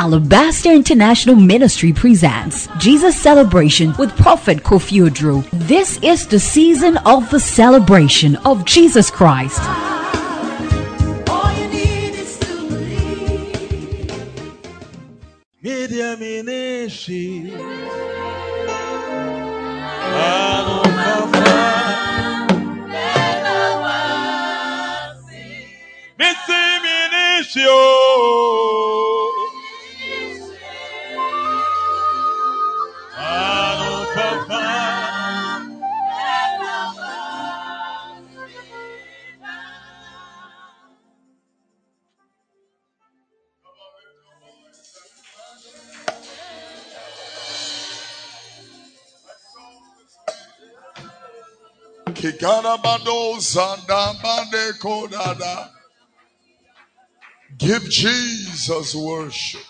Alabaster International Ministry presents Jesus Celebration with Prophet Kofi Odro. This is the season of the celebration of Jesus Christ. Media Ministry. Give Jesus worship.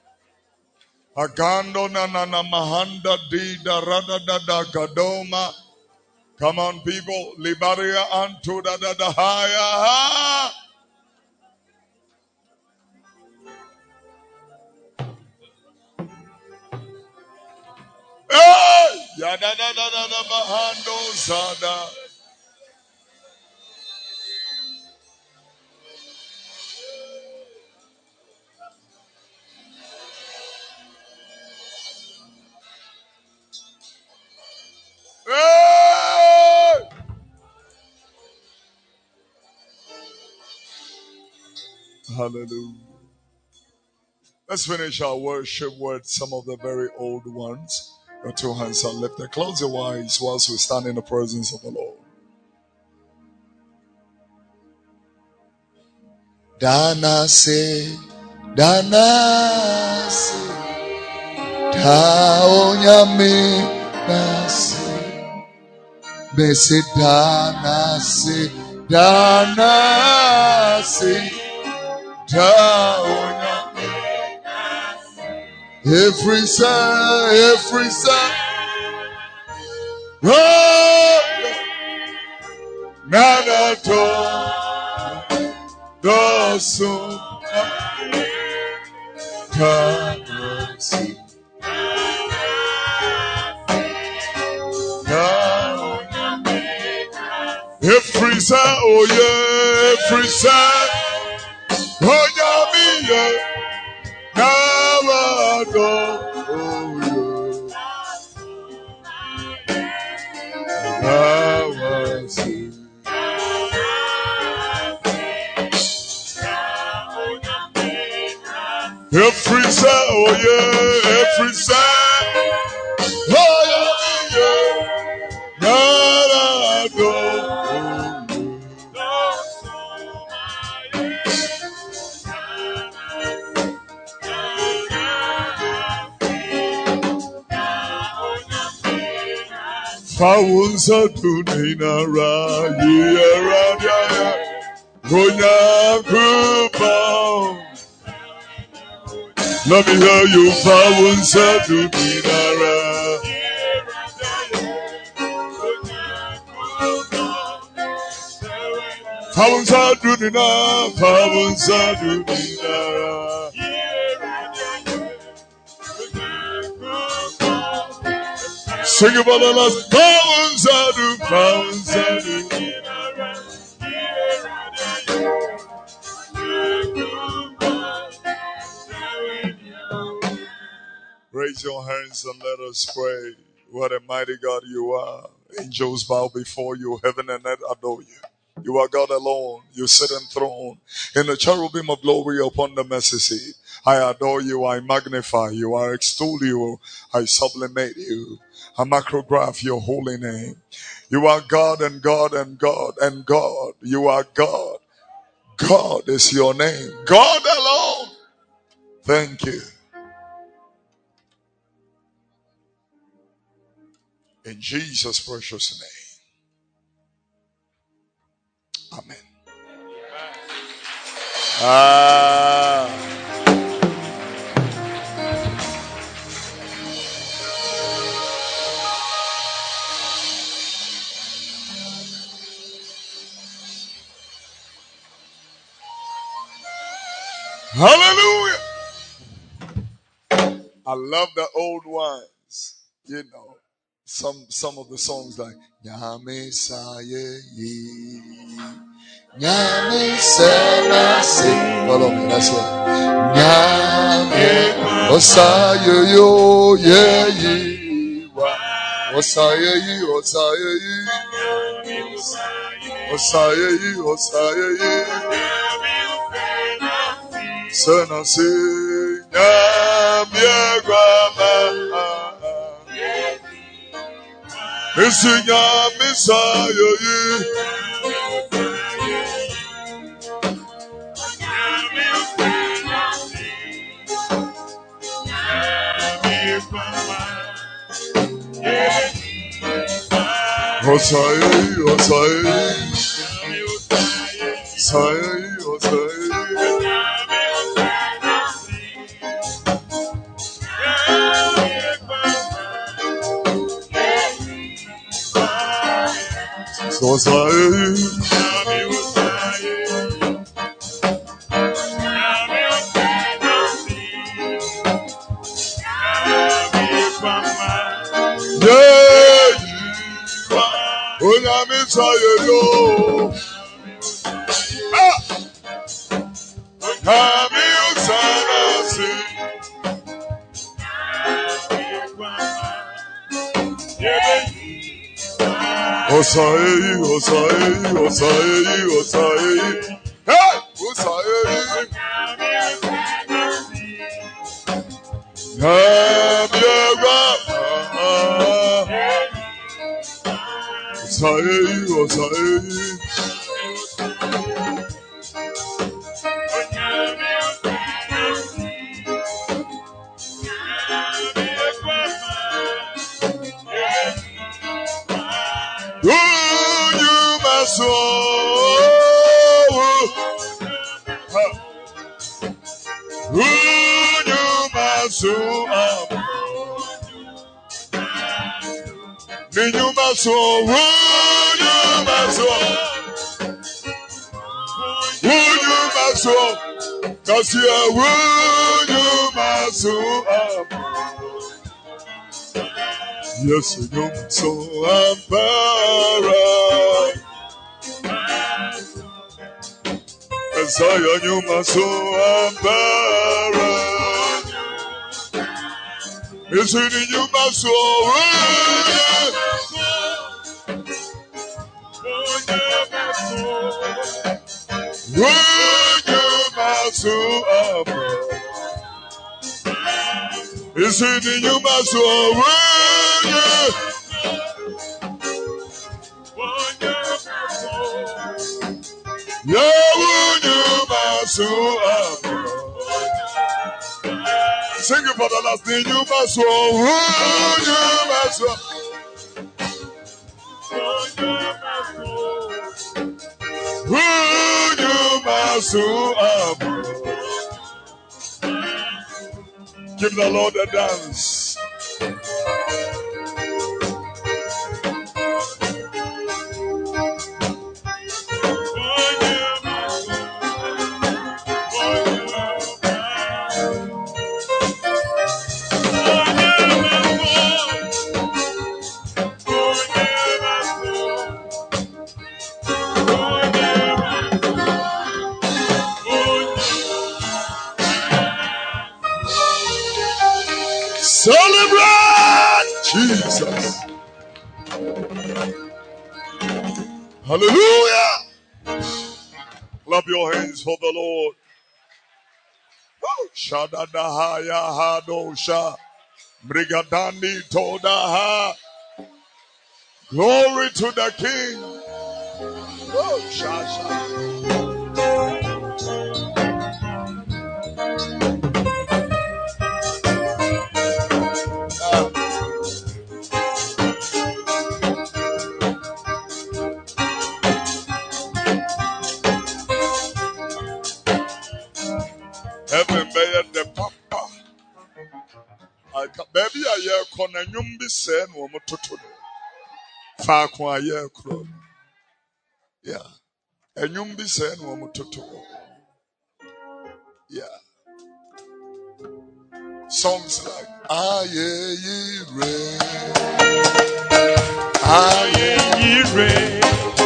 Agando na mahanda di da rada da da gadoma. Come on, people. Libaria antu da da da haya. Hey! Ya da da da da da bahando sada. Hey! Hallelujah. Let's finish our worship with some of the very old ones. Your two hands are lifted. Close your eyes whilst we stand in the presence of the Lord. Dana se, taonya me nase, bese dana se, taonya. Every side, oh, nada to, dosu, tanasi, every side, oh yeah, every side, oh yeah, me yeah, nada to, oh yeah, tanasi. Every side, oh yeah, every side, oh yeah, nada do. Fawunsa tunina ra yera ya, gonya kupa. Let me hear you, Fawunsa tunina. Fawunsa tunina. Sing about the last Fawunsa Raise your hands and let us pray. What a mighty God you are. Angels bow before you. Heaven and earth adore you. You are God alone. You sit enthroned in the cherubim of glory upon the mercy seat. I adore you. I magnify you. I extol you. I sublimate you. I macrograph your holy name. You are God and God and God and God. You are God. God is your name. God alone. Thank you. In Jesus' precious name. Amen. Hallelujah. I love the old ones. You know, some of the songs like Nyame Saye Yi. Nyame Selasi. Follow me, that's right. Nyame Osaye Yo Ye Yi. Osaye Yi, Osaye Yi. Osaye Yi, Osaye Yi. Senasi Nyame Grama. Missing Nyame Saye Yi. Osaye, Osaye, Osaye, Osaye. Osaye, Osaye, Osaye, Osaye. Hey! Osaye. Osaye, Osaye. Yes, you so embarrassed. As I you must so embarrassed. Is it in you must so is it in you must so sing it for the last thing you must give the Lord a dance. Celebrate Jesus. Hallelujah. Clap your hands for the Lord. Shadadahaya Hadosha. Brigadani Todaha. Glory to the King. Oh, Shasha. Heaven may the papa. Baby, I hear Conanyum be saying, Womototo. Fakwa ye kro. Yeah. Enyum be saying, Womototo. Yeah. Songs like Aye, re. Aye, re.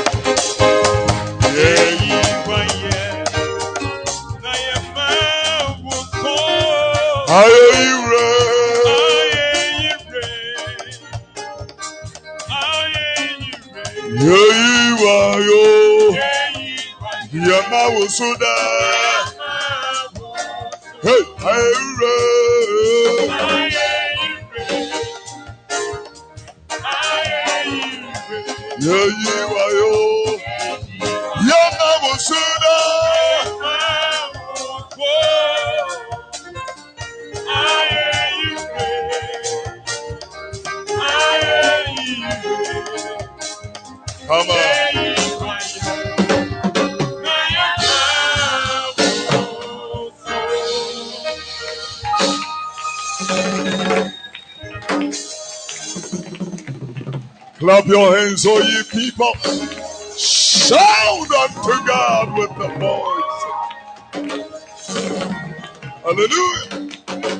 Come on. Clap your hands, all ye people. Shout unto God with the voice. Hallelujah.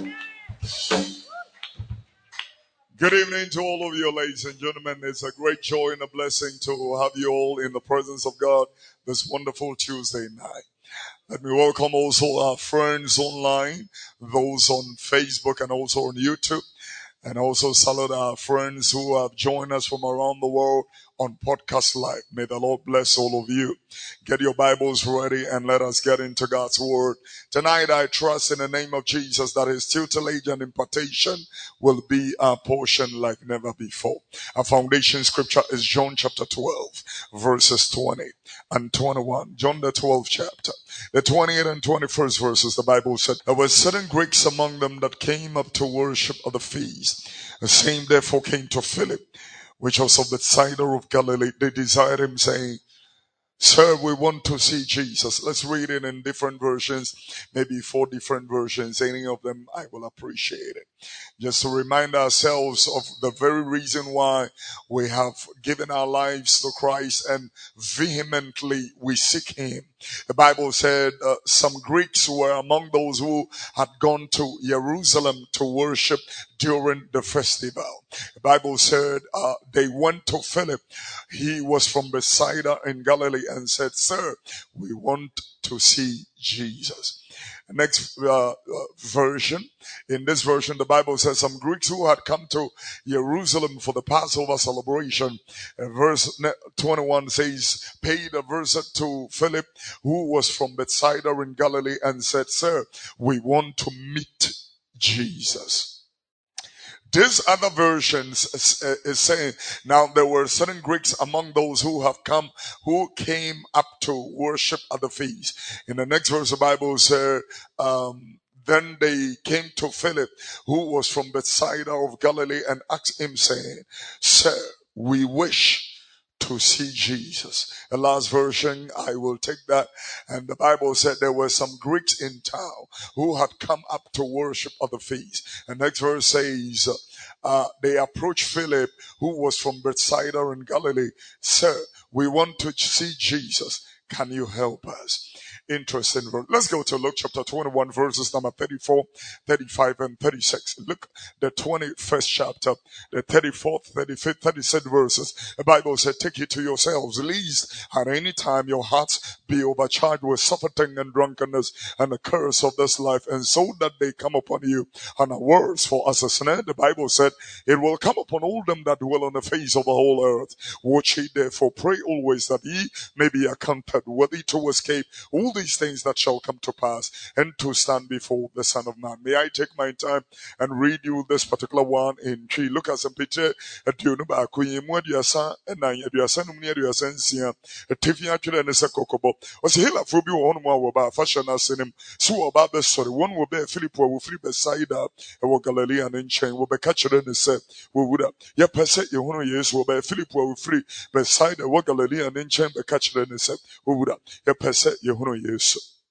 Good evening to all of you, ladies and gentlemen. It's a great joy and a blessing to have you all in the presence of God this wonderful Tuesday night. Let me welcome also our friends online, those on Facebook and also on YouTube. And also salute our friends who have joined us from around the world on Podcast Live. May the Lord bless all of you. Get your Bibles ready and let us get into God's Word. Tonight I trust in the name of Jesus that His tutelage and impartation will be our portion like never before. Our foundation scripture is John chapter 12, verses 20 and 21. John the 12th chapter. The 20th and 21st verses, the Bible said, there were certain Greeks among them that came up to worship at the feast. The same therefore came to Philip, which was of Bethsaida of Galilee. They desired him, saying, Sir, we want to see Jesus. Let's read it in different versions, maybe 4 different versions. Any of them, I will appreciate it. Just to remind ourselves of the very reason why we have given our lives to Christ and vehemently we seek Him. The Bible said some Greeks were among those who had gone to Jerusalem to worship during the festival. The Bible said they went to Philip. He was from Bethsaida in Galilee and said, Sir, we want to see Jesus. The next version, in this version, the Bible says some Greeks who had come to Jerusalem for the Passover celebration. Verse 21 says, paid a visit to Philip, who was from Bethsaida in Galilee, and said, Sir, we want to meet Jesus. This other version is saying, now there were certain Greeks among those who have come, who came up to worship at the feast. In the next verse, the Bible said, then they came to Philip, who was from Bethsaida of Galilee, and asked him, saying, Sir, we wish to see Jesus. The last version, I will take that. And the Bible said there were some Greeks in town who had come up to worship at the feast. And next verse says, they approached Philip, who was from Bethsaida in Galilee. Sir, we want to see Jesus. Can you help us? Interesting verse. Let's go to Luke chapter 21, verses number 34, 35, and 36. Look, the 21st chapter, the 34th, 35th, 36th verses. The Bible said, take it to yourselves, lest at any time your hearts be overcharged with suffering and drunkenness and the curse of this life, and so that they come upon you unawares. For as a snare, the Bible said, it will come upon all them that dwell on the face of the whole earth. Watch ye therefore, pray always, that ye may be accounted worthy to escape all these things that shall come to pass, and to stand before the Son of Man. May I take my time and read you this particular one in 3 Lucas and Peter Adunuba Kuyimwa Diasa and Nayadiasa Nunia Sensia, a Tifia and a Sakokobo. Was a hilla for you on one about fashion as in him. So about the story, one will be Philip will flip beside a Galilean in chain will be catcher and said, we would have. Ya percent you want years will be Philip will free beside a Galilean in chain, the catcher and said, we would have. Ya percent you want years.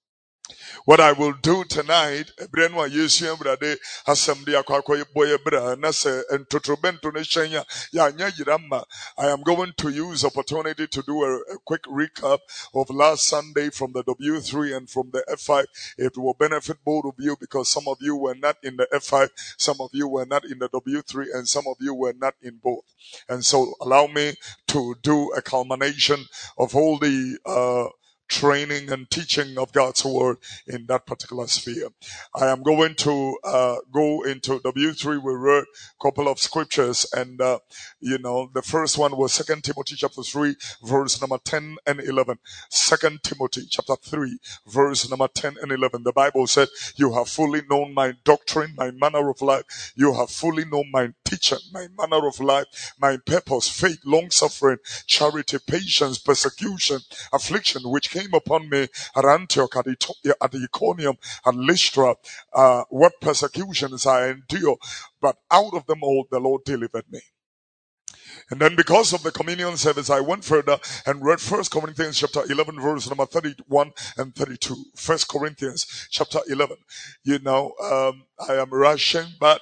What I will do tonight, Brenwa Yesu Brade, Assembly Akwakoy Boy Bra, Nasa, and Totrobento Neshanya, Yanya Yirama. I am going to use opportunity to do a quick recap of last Sunday from the W3 and from the F5. It will benefit both of you because some of you were not in the F5, some of you were not in the W3, and some of you were not in both. And so allow me to do a culmination of all the, training and teaching of God's word in that particular sphere. I am going to go into W3. We read a couple of scriptures, and the first one was 2 Timothy chapter 3, verse number 10 and 11. 2 Timothy chapter 3, verse number 10 and 11. The Bible said, "You have fully known my doctrine, my manner of life. You have fully known my teaching, my manner of life, my purpose, faith, long suffering, charity, patience, persecution, affliction, which came upon me at Antioch, at Iconium, and Lystra, what persecutions I endure, but out of them all the Lord delivered me." And then because of the communion service, I went further and read 1 Corinthians chapter 11, verse number 31 and 32. 1 Corinthians chapter 11. I am rushing, but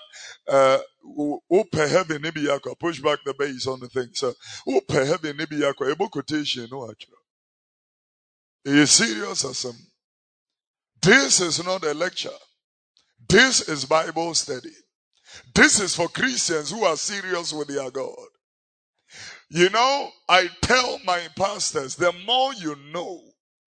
push back the base on the thing. So, a book quotation, no, actually. It is serious as some. This is not a lecture. This is Bible study. This is for Christians who are serious with their God. I tell my pastors, the more you know,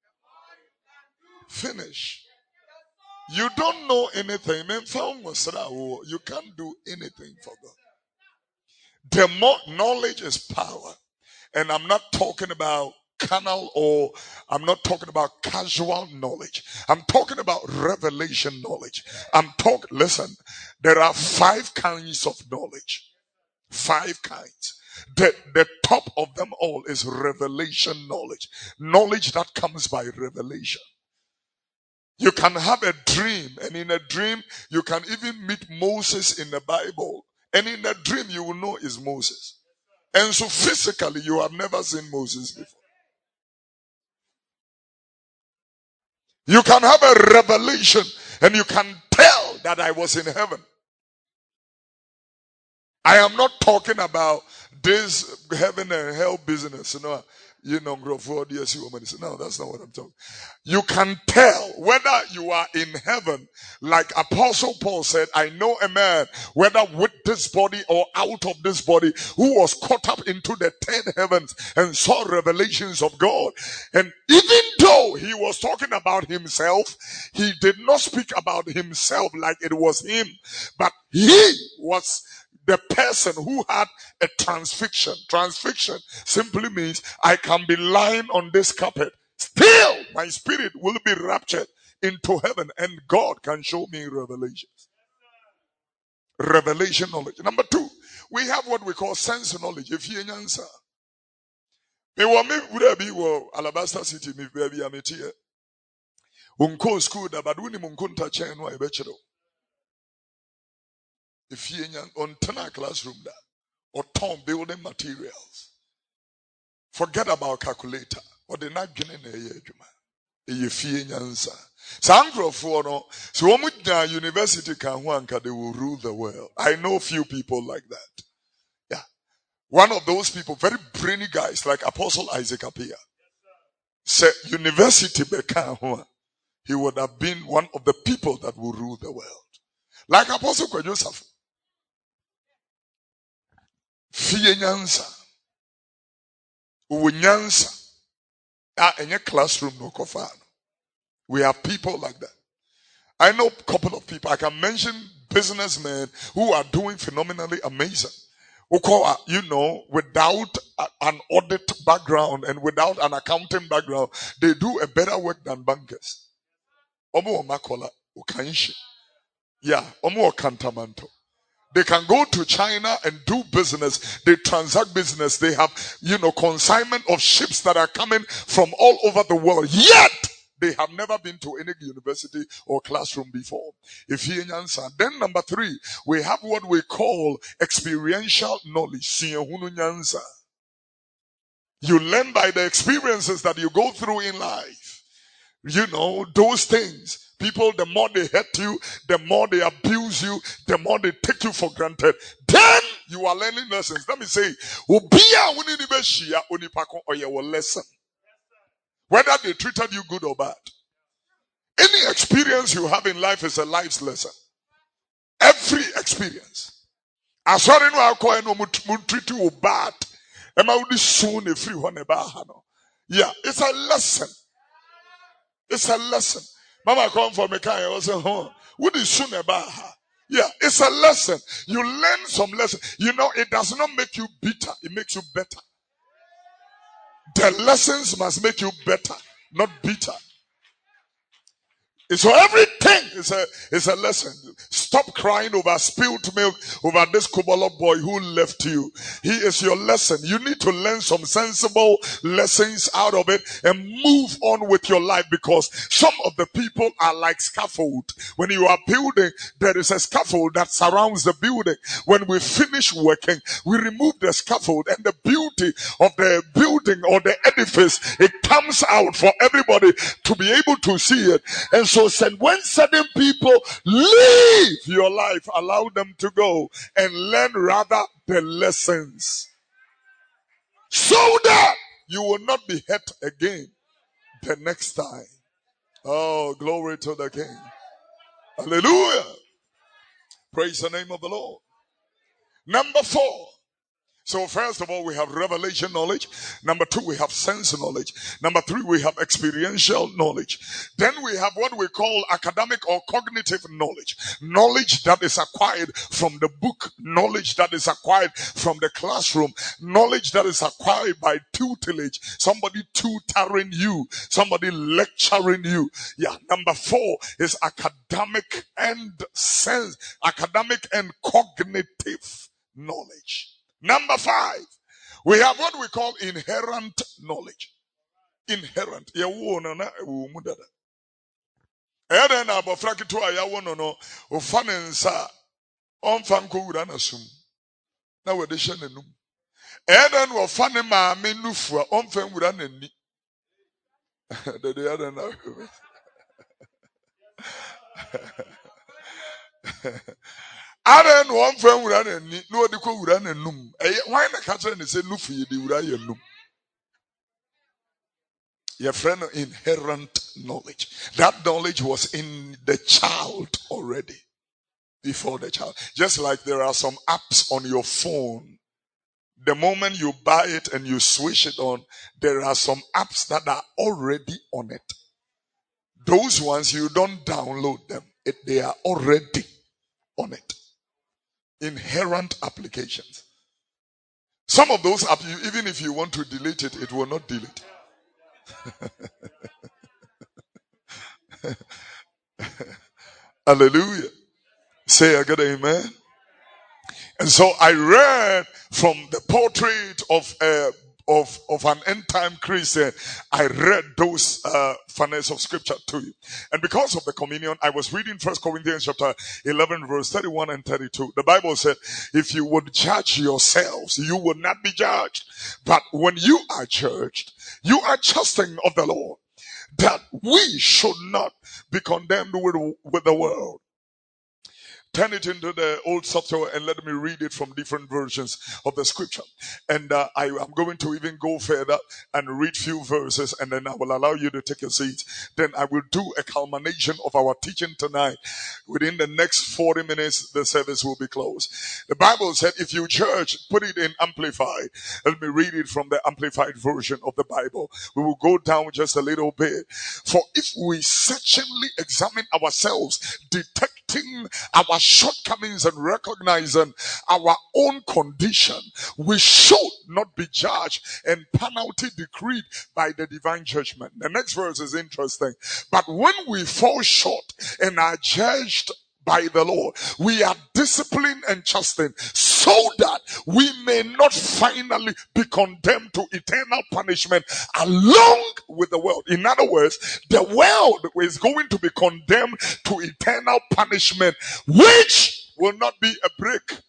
finish. You don't know anything. You can't do anything for God. The more knowledge is power. And I'm not talking about carnal, or I'm not talking about casual knowledge. I'm talking about revelation knowledge. Listen, there are 5 kinds of knowledge. 5 kinds. The top of them all is revelation knowledge. Knowledge that comes by revelation. You can have a dream, and in a dream, you can even meet Moses in the Bible. And in a dream, you will know is Moses. And so physically, you have never seen Moses before. You can have a revelation, and you can tell that I was in heaven. I am not talking about this heaven and hell business. No, that's not what I'm talking. You can tell whether you are in heaven, like Apostle Paul said, I know a man, whether with this body or out of this body, who was caught up into the 10 heavens and saw revelations of God. And even though he was talking about himself, he did not speak about himself like it was him, but he was the person who had a transfixion. Transfixion simply means I can be lying on this carpet. Still, my spirit will be raptured into heaven, and God can show me revelations. Revelation knowledge. Number 2, we have what we call sense knowledge. If you answer, me would be Alabasta City, me baby, I'm here. Unko school da baduni munkunta chen wa ebechero. If you on a classroom that, or ton building materials, forget about calculator, or the not getting a year. If you answer, for no, so university can they will rule the world. I know few people like that. Yeah, one of those people, very brainy guys like Apostle Isaac Apia, said university he would have been one of the people that will rule the world, like Apostle Joseph. Fie nyansa. Uwe nyansa. In your classroom no kofano. We have people like that. I know a couple of people. I can mention businessmen who are doing phenomenally amazing. Without an audit background and without an accounting background, they do a better work than bankers. Omo makola ukanshi. Yeah, omo kantamanto. They can go to China and do business. They transact business. They have, consignment of ships that are coming from all over the world. Yet, they have never been to any university or classroom before. If you answer. Then number 3, we have what we call experiential knowledge. You learn by the experiences that you go through in life. those things. People, the more they hurt you, the more they abuse you, the more they take you for granted. Then you are learning lessons. Let me say, lesson. Whether they treated you good or bad. Any experience you have in life is a life's lesson. Every experience. I saw no alcohol no treat you bad. Yeah, it's a lesson. It's a lesson. Mama come from a car and say, what is soon about her? Yeah, it's a lesson. You learn some lesson. It does not make you bitter. It makes you better. The lessons must make you better, not bitter. So everything is a lesson. Stop crying over spilled milk, over this Kubala boy who left you. He is your lesson. You need to learn some sensible lessons out of it and move on with your life, because some of the people are like scaffold. When you are building, there is a scaffold that surrounds the building. When we finish working, we remove the scaffold, and the beauty of the building or the edifice, it comes out for everybody to be able to see it. And so when certain people leave your life, allow them to go and learn rather the lessons, so that you will not be hurt again the next time. Oh, glory to the King. Hallelujah. Praise the name of the Lord. Number 4. So first of all, we have revelation knowledge. Number 2, we have sense knowledge. Number 3, we have experiential knowledge. Then we have what we call academic or cognitive knowledge. Knowledge that is acquired from the book. Knowledge that is acquired from the classroom. Knowledge that is acquired by tutelage. Somebody tutoring you. Somebody lecturing you. Yeah. Number 4 is academic and sense. Academic and cognitive knowledge. Number 5, we have what we call inherent knowledge. Inherent. Eden abofrakitu ayawo no ofanensa onfanko wura na sum na wede hye nanum. Eden wo fane ma menufua onfan wura nani. Dede Eden na. Aren one friend wura nani no odi ko wura nanum. Why na ka kire ne say nufu ye de wura ye num. Your friend inherent knowledge. That knowledge was in the child already. Before the child. Just like there are some apps on your phone. The moment you buy it and you switch it on, there are some apps that are already on it. Those ones you don't download them. They are already on it. Inherent applications. Some of those apps, even if you want to delete it, it will not delete. Hallelujah. Say a good amen. And so I read from the portrait of an end time Christian. I read those finance of scripture to you. And because of the communion, I was reading 1 Corinthians chapter 11 verse 31 and 32. The Bible said, if you would judge yourselves, you will not be judged. But when you are judged, you are trusting of the Lord, that we should not be condemned with the world. Turn it into the old software and let me read it from different versions of the scripture. And I am going to even go further and read few verses, and then I will allow you to take a seat. Then I will do a culmination of our teaching tonight. Within the next 40 minutes, the service will be closed. The Bible said, if you judge, put it in Amplified. Let me read it from the Amplified version of the Bible. We will go down just a little bit. For if we searchingly examine ourselves, detecting our shortcomings and recognizing our own condition, we should not be judged and penalty decreed by the divine judgment. The next verse is interesting. But when we fall short and are judged by the Lord, we are disciplined and chastened so that we may not finally be condemned to eternal punishment along with the world. In other words, the world is going to be condemned to eternal punishment, which will not be a break.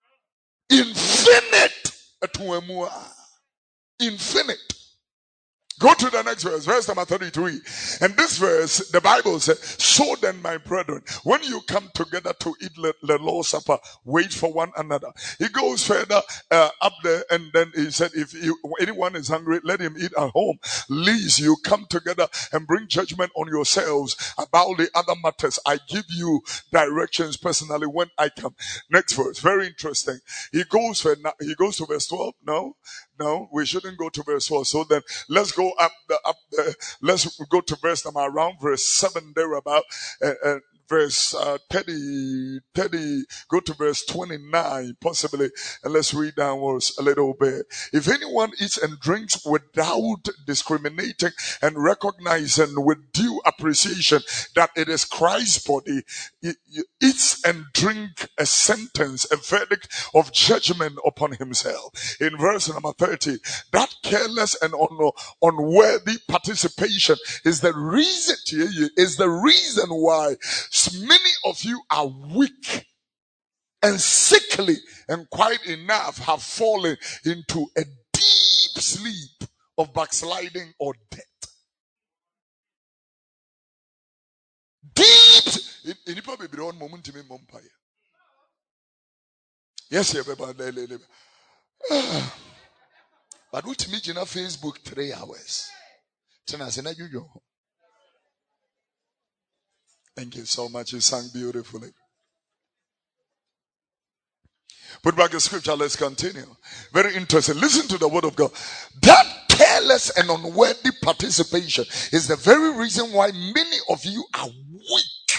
Infinite. Infinite. Go to the next verse number 33. And this verse, the Bible says, so then, my brethren, when you come together to eat the Lord's Supper, wait for one another. He goes further up there, and then he said, if anyone is hungry, let him eat at home. Lest you come together and bring judgment on yourselves about the other matters. I give you directions personally when I come. Next verse, very interesting. He goes to verse 12. No, we shouldn't go to verse 4. So then let's go up there. Let's go to verse number around verse 7 thereabout. Verse 30, go to verse 29 possibly, and let's read downwards a little bit. If anyone eats and drinks without discriminating and recognizing with due appreciation that it is Christ's body, he eats and drink a sentence, a verdict of judgment upon himself. In verse number 30, that careless and unworthy participation is the reason why many of you are weak and sickly, and quite enough have fallen into a deep sleep of backsliding or death. Deep. Yes, everybody. But with me, Facebook 3 hours. Thank you so much. You sang beautifully. Put back the scripture. Let's continue. Very interesting. Listen to the word of God. That careless and unworthy participation is the very reason why many of you are weak.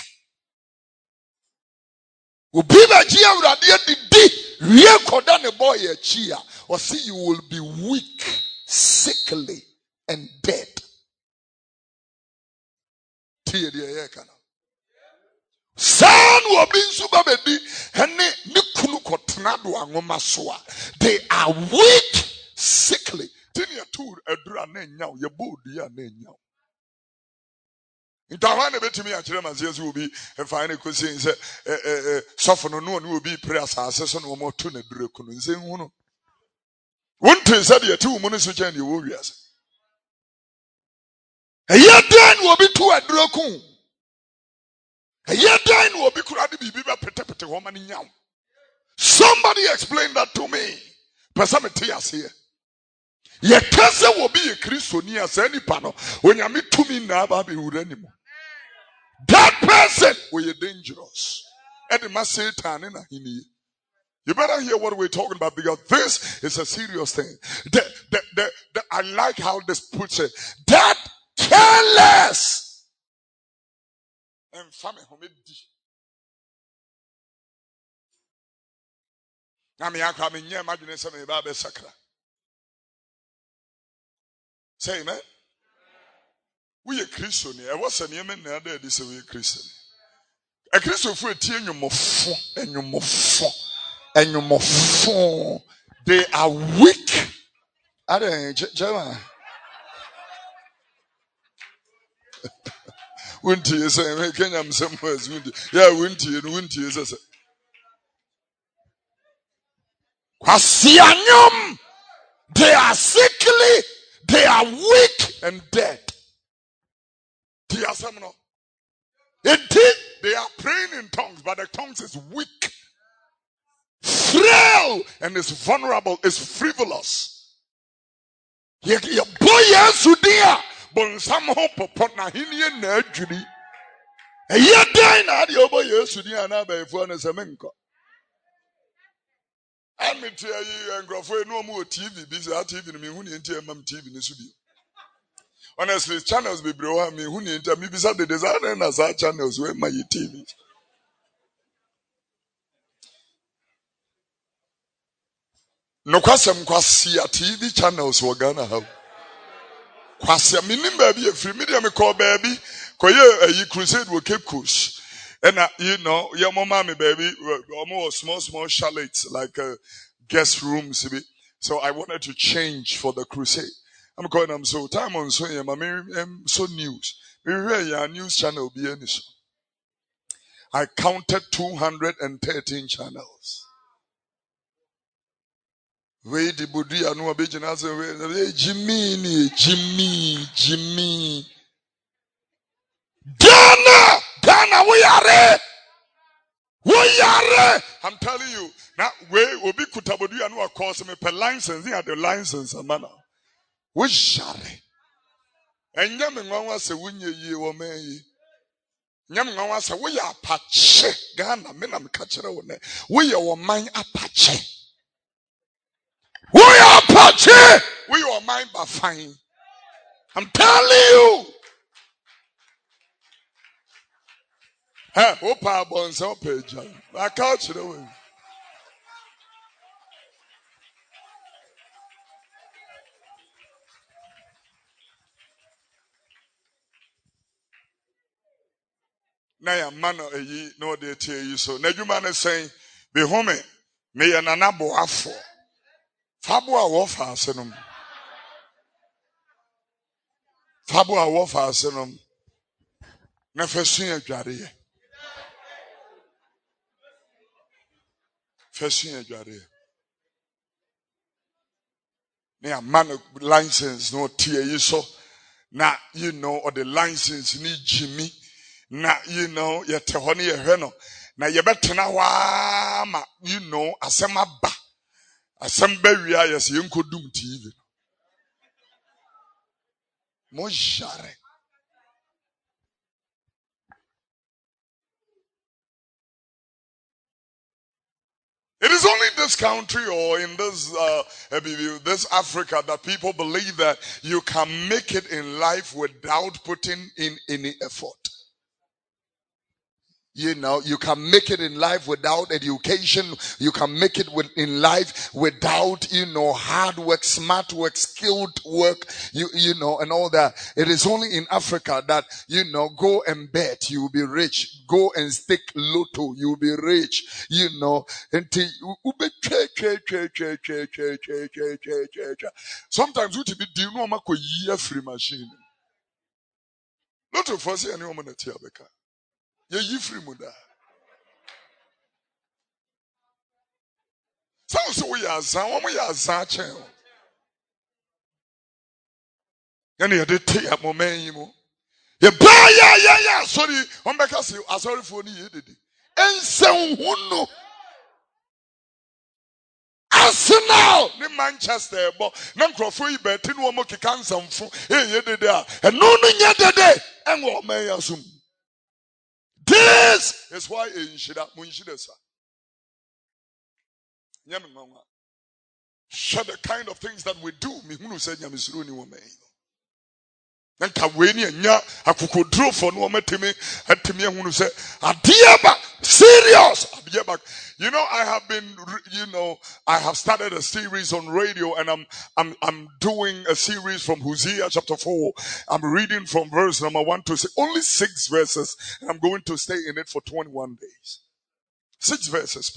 Or see, you will be weak, sickly, and dead. They are weak, sickly. Will be and find a cuisine soften on one will be prayers as no more to the Dracun. One to say 2 minutes which any warriors. A year then will be 2 at Dracun. A year then will be crowded woman in young. Somebody explain that to me. Persamitas here. Your cousin will be a Christian as any panel when you meet to me now, Baby would anymore. That person will be dangerous. And the must say, you better hear what we're talking about, because this is a serious thing. I like how this puts it. That careless. And family say amen. We are Christian. I was a name and other this way Christian. A Christian for a team and you more. They are weak. I don't Winty is saying, Kenyam somewhere is windy. Yeah, winty and winty is a Kwasianyum. They are sickly, they are weak and dead. They are praying in tongues, but the tongues is weak, frail, and is vulnerable, is frivolous. Boy, yes, dear. But somehow, Popona, Hinian, Nerjudy. A year dying at your boy, yes, dear, and I by phone as a menko. I'm a tell you, and Grafway no more TV, busy out TV, me who need to mum TV in the studio. Honestly, channels be bro, me who need to me beside the designer and as our channels where my TV. No question, TV channels were gonna have. Kwasia minim baby a free media me call baby koye a crusade will Cape Coast. And you know, your mama me baby almost small chalets like guest rooms. So I wanted to change for the crusade. I'm calling them so time on so I'm so news. Maybe a news channel be any so. I counted 213 channels. We the body anu abegina say we Jimmy. Ghana we are. I'm telling you. Now we obi kutabodi anu akose me per license here the license amana. We share. Enya me nwanwa se wunye yi wo man yi. Nyam nwanwa se we ya apache Ghana me na me ka kire wo ne. We ye wo man apache. We are apache. We are man ba fine. I'm telling you. Hey, opa bonse opeja. I can't kire wo. Na ya man eyi no dey tie you so. Na dwuma ne saying, be home me ya nana boafo. Fabo a wo fa asenom. Fabo a wo fa asenom. Na fasun adware ye. Fasun adware ye. Na ya man license no tie you so. Na you know or the license ni Jimmy. Na you know ye te ho ne ye hwe no. Na ye betena wa ma you know asem aba. Asem ba wi ayes ye nkodum TV. Mo jare. It is only in this country or in this Africa that people believe that you can make it in life without putting in any effort. You know, you can make it in life without education. You can make it in life without, hard work, smart work, skilled work, you know, and all that. It is only in Africa that, go and bet, you will be rich. Go and stake lotto, you will be rich. Sometimes we do you know how year free machine. Lotto for say any woman at Tiabeka. You free muda. So we are Zan, we are Zachem. And you did take a moment, you buy, yeah, sorry, on back as you are sorry for you did. And so who know Arsenal, the Manchester, but non crofui betting woman can some food, you did there, and no, yet the day, and what may assume. This is why in Shida Munshidesa. Yamama. Share the kind of things that we do. Me who said Yamisruni woman. And Kaweni and Ya Akukodro for no matime at Timia who said, Adiaba, serious. Adiaba. I have started a series on radio and I'm doing a series from Hosea chapter 4. I'm reading from verse number 1 to 6, only 6 verses, and I'm going to stay in it for 21 days. 6 verses.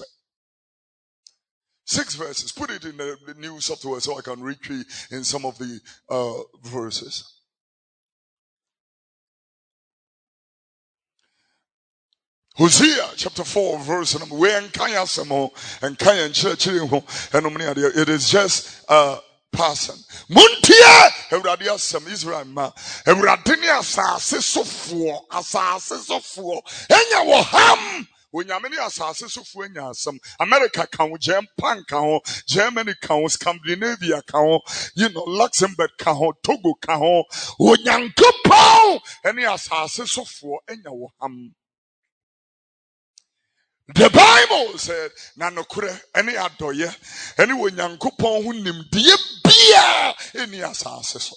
6 verses. Put it in the new software so I can read in some of the verses. Hosea chapter 4 verse number where and church and it is just person. Muntia Euradia some Israel ma Euradinia asase sofo enya wo ham Onyameni asase sofo enya some America kan Japan kan Germany kan Scandinavia kan Luxembourg kan Togo kan Onyankopon eni asase sofo enya wo ham. The Bible said, Nanokure, any adoye, any Nyankopon who nim die bia any asase.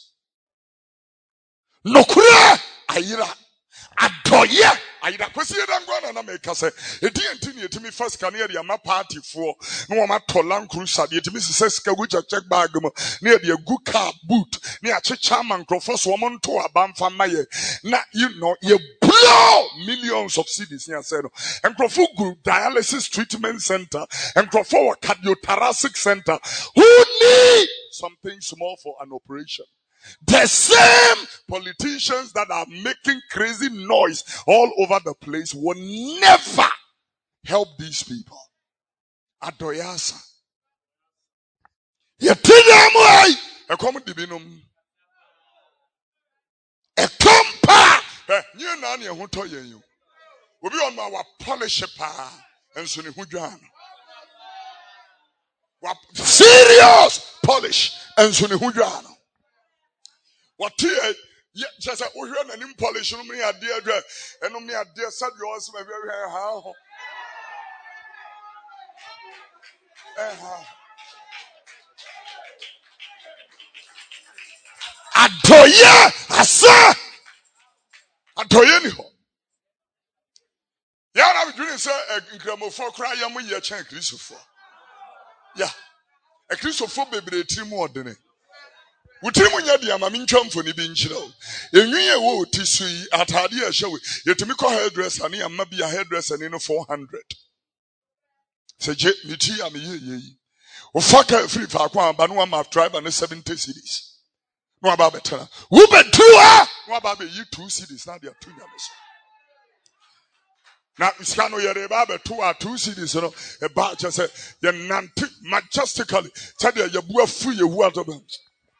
Nokure ayira adoye ayira kwesi edangwa na make say edi antini etimi first can hear my party for no ma tolan crucial etimi se sika go check bag mo na e de gu car boot na achecha mankrofo so mo nto abamfa maye na you blow millions of cedis here said and crofo group dialysis treatment center and crofo cardiothoracic center who need something small for an operation. The same politicians that are making crazy noise all over the place will never help these people. Adoyasa. Yetinyamai. A common dibinum. A compa. You nani who told you. We'll be on my polish pa and soon who drown. Serious polish and soon who drown. What here? Just a Uhian and impolish on me, a dear dress, and on me, a dear son, yours, my very how. Atoya, Asa, Atoyeni. Yeah, I'm doing so a gramophone cry, I'm with your chain, Christopher. Yeah, a Christopher baby, team more than it. Would you want your mammy chum for the bench? In your wood, tissue at Hadia show, yet to make a hairdresser, and I may be a hairdresser in 400. Say, Jet, me tea, I'm ye. O fuck free for one, but no one have tribe and 70 cities. No about better. Who bet 2 No about you 2 cities, now they are 2 years. Now, Scano Yareba, 2 cities, about just a Yananti majestically. Tell you, you're worth free, you water banks.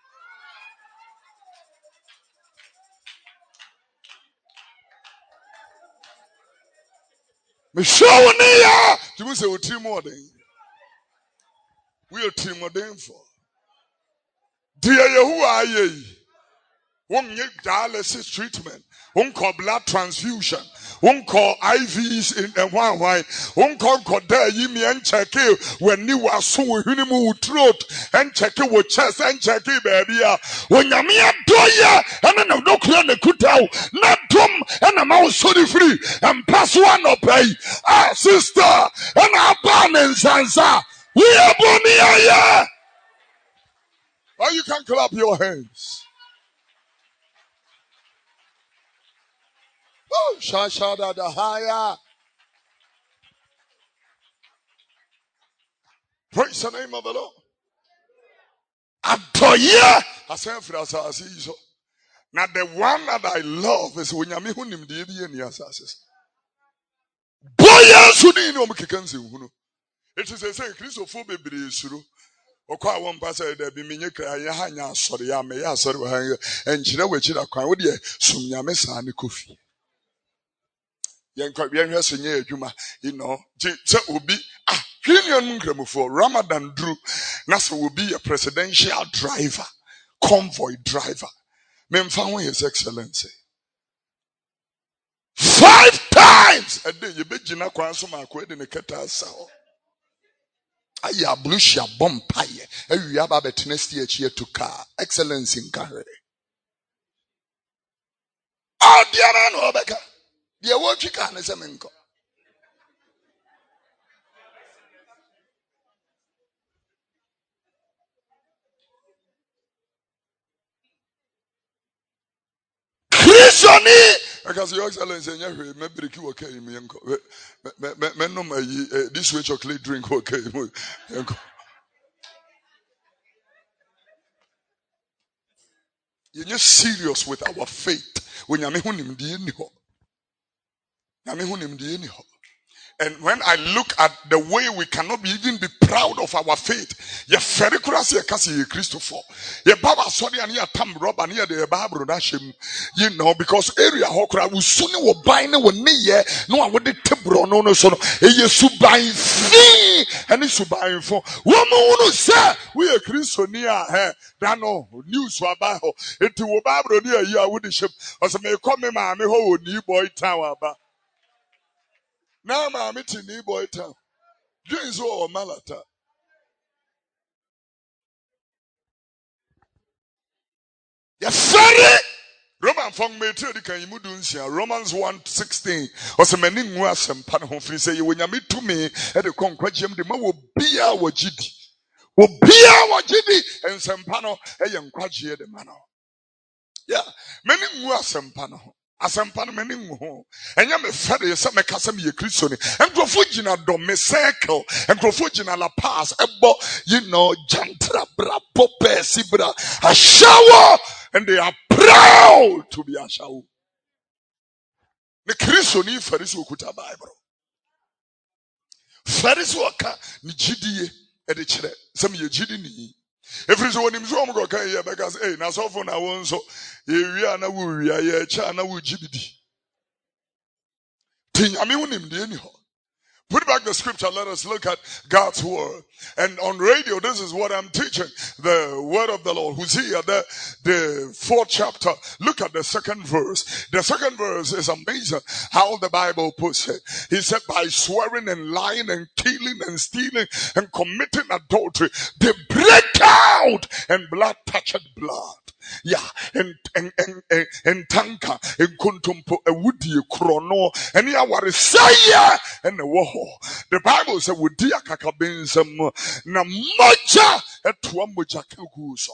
Michelle, you will say, we'll team more than we'll team more than for. Dear, who are ye? Won't need dialysis treatment. Won't call blood transfusion. Won't call IVs in a one wine. Won't call there you me and check it when you are so with throat and check it with chest and check it, baby. When you're me a doya and then no clear the kutao, not dumb and I'm out so free and pass one up pay. Ah, sister, and our ban and sansa. We are Bonia. Or you can clap your hands. Oh, Shashada the higher. Praise the name of the Lord. Atoya. I say for us, I see so. Now the one that I love is when you meet him, the Indian assassins. Boya Suni no Mexicansi. It is a say Christopher baby suru. Okwa one pastor there be me nyekra ya hanya sorry ya me ya sorry wa and chira we chira kwan wo de sumnya me sa ne kofi. Yen kwa bien hweso nye adwuma se obi Kenyan Ngramofo Ramadan Drew Nasa will be a presidential driver, convoy driver. Memfa His Excellency. 5 times a day you be jina kwanso makwe de ne keta sao. Aya blushia bompaye. Ewi aba betinesti echi to car. Excellency in carry. Oh diara no obeka. Dia wo twika ne semenko. Christiani because your Excellency maybe you okay me this way chocolate drink okay. You're serious with our faith when you're hunim di and when I look at the way we cannot even be proud of our faith, ye very crazy kasi Christopher. Ye baba sorry and ye tam rob and ye the Bible dashim, because area hokra will soon will buy no one ye no one would tebro no so ye subai fee and it's subai for woman say we a Christonia dano news about it to Bible near you would ship as may come ma me ho ni boy tower ba. Now I'm meeting new boy town. James or Malata. Yes, sorry. Roman fong me tell the can you do Romans 1:16. Or some many was some panel free say when you meet to me at the conquest, the man will be our GD. Will be our GD and some panel a young quadri the manor. Yeah, many was some panel. Asampan many more. And you may feather some casam ye Christian. And Grofugina dome circle. And Grofugina la pass. Jantra bra pope sibra. A shower. And they are proud to be a shower. The Christian Pharisu kuta Bible. Pharisu waka ni GDA. Edichre. Some ye GD ni. If it's one him so go can hear because hey na so for na won so ye wi na wo wi ye cha na wo jibidi. Tin ami wonim de ani ho. Put back the scripture. Let us look at God's word. And on radio, this is what I'm teaching. The word of the Lord. Hosea, the 4th chapter. Look at the 2nd verse. The 2nd verse is amazing how the Bible puts it. He said, by swearing and lying and killing and stealing and committing adultery, they break out and blood touched blood. Yeah, and tanka, and kuntumpo, a woody chrono, and ya were say, and the war. The Bible said, would dear kakabensum, na moja at Tuamuja Kuso.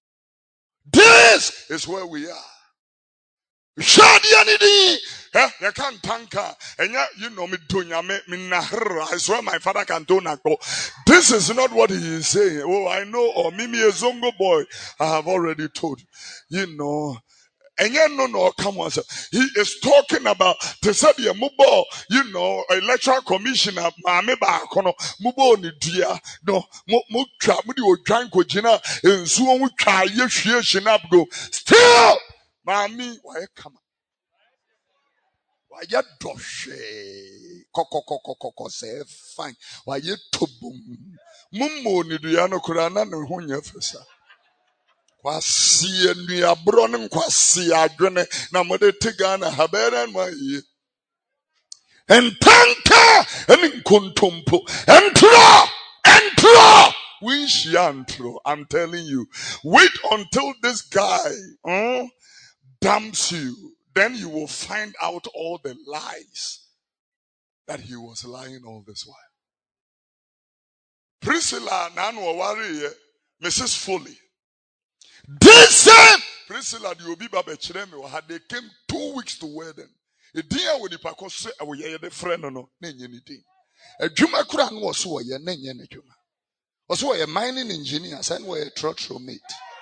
This is where we are. Shadianidi, you can't tanka, and yet you know me dunya me nahra. I swear my father can do nako. This is not what he is saying. Oh, I know, or Mimi a Zongo boy, I have already told you. You know. And no, come on, sir. He is talking about the Sabia Mubo, you know, electoral commissioner, Mameba, Mubo ni dia, no, Mutra, Mudio Janko Jina, and so we try, yes, go. Still, Mammy, why come? Why you doshe? Koko say fine. Why you tubum? Mummo ni diano kurana no hunya fesa. Kwasi enu abronim kwasi adwene na mode tigana habere nwaye. Entanka eni nkontompo. Entro. Winshiantro. I'm telling you. Wait until this guy damns you. Then you will find out all the lies that he was lying all this while. Priscilla Nanu Wari, Mrs. Foley. This same Priscilla the Obi Baba Chireme had they came 2 weeks to wedding. A dear with the Pacos, we are the friend no, anything. A Juma Kuran was so a Nanya Juma. Also a mining engineer, and we a trotro mate.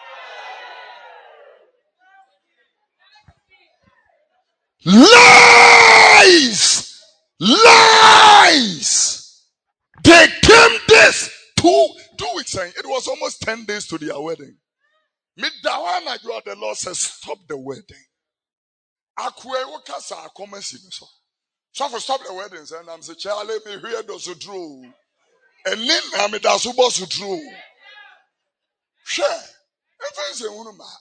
Lies! They came this 2 weeks saying it was almost 10 days to their wedding. Middawana, the Lord says, stop the wedding. Akwe wukasa akomesi so. So for stop the weddings, and I'm saying, Charlie, me hear those who drew. And then I'm it as who boss who drew. Share. If I say,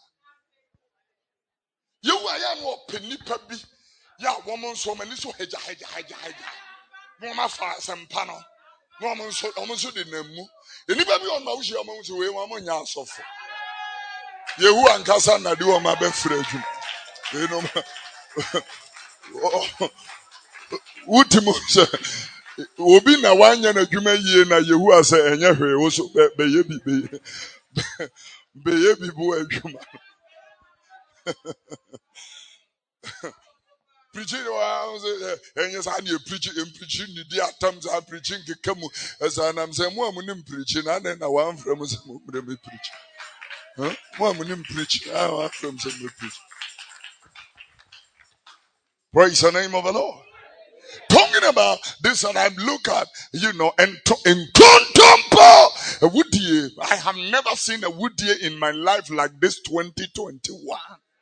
you are no penny pebi. Ya woman so many so heja. Mama fast and panel. Woman so almost didn't move. Anybody on my wish, woman to wear one yard suffer. Yehu and Cassandra do my best friend. You know, Utimus will be na 1 year and you may year na Yehu as a Yahu also baby boy. Preaching, and yes, I knew preaching, the dear times I'm preaching, come as I'm saying, woman preaching, and then I want from some preaching. Huh? Woman preaching, I want from some preaching. Praise the name of the Lord. Talking about this, and I look at, you know, and in contempo, a wood deer. I have never seen a wood deer in my life like this 2021.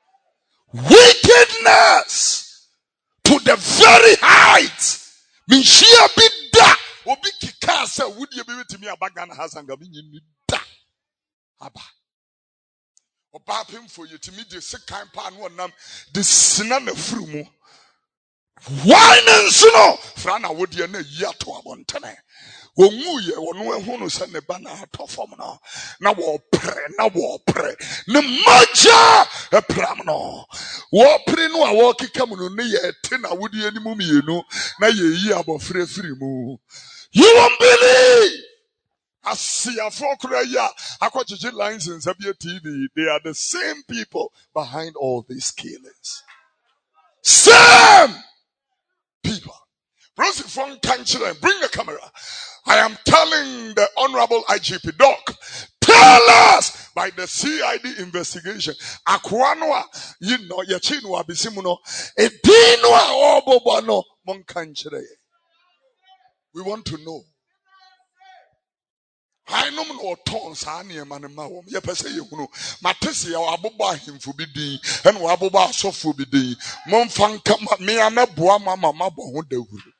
Wickedness to the very height. Minshia be da. Obi kikasa would you be with me abagana has and gabin da. Aba. Oba him for you to meet the second pan one nam the sinana frumu. Why no Frana would you ne yato abontane. Womuye wonu ehunu se ne bana atofom no na wo pre ne maja e pram no wo pre no a wo keka mu no ne ye te na wodi animu mienu na ye yi abofre firi mu. You won't believe. Asia fokra ya akwachiji lines in Zabia TV. They are the same people behind all these killings. Same people. Rosie Fong Kanchila, bring the camera. I am telling the Honorable IGP Doc, tell us by the CID investigation. Akwanwa, you know, Yachinwa Bisimuno, Edinwa Obobano Monkanchile. We want to know I know no tons ani man ma wom. Ye pese ye hunu. Matese ya aboba himfu bi din. En wa aboba asofo bi din. Momfanka me ameboa mama mabo ho dawuru.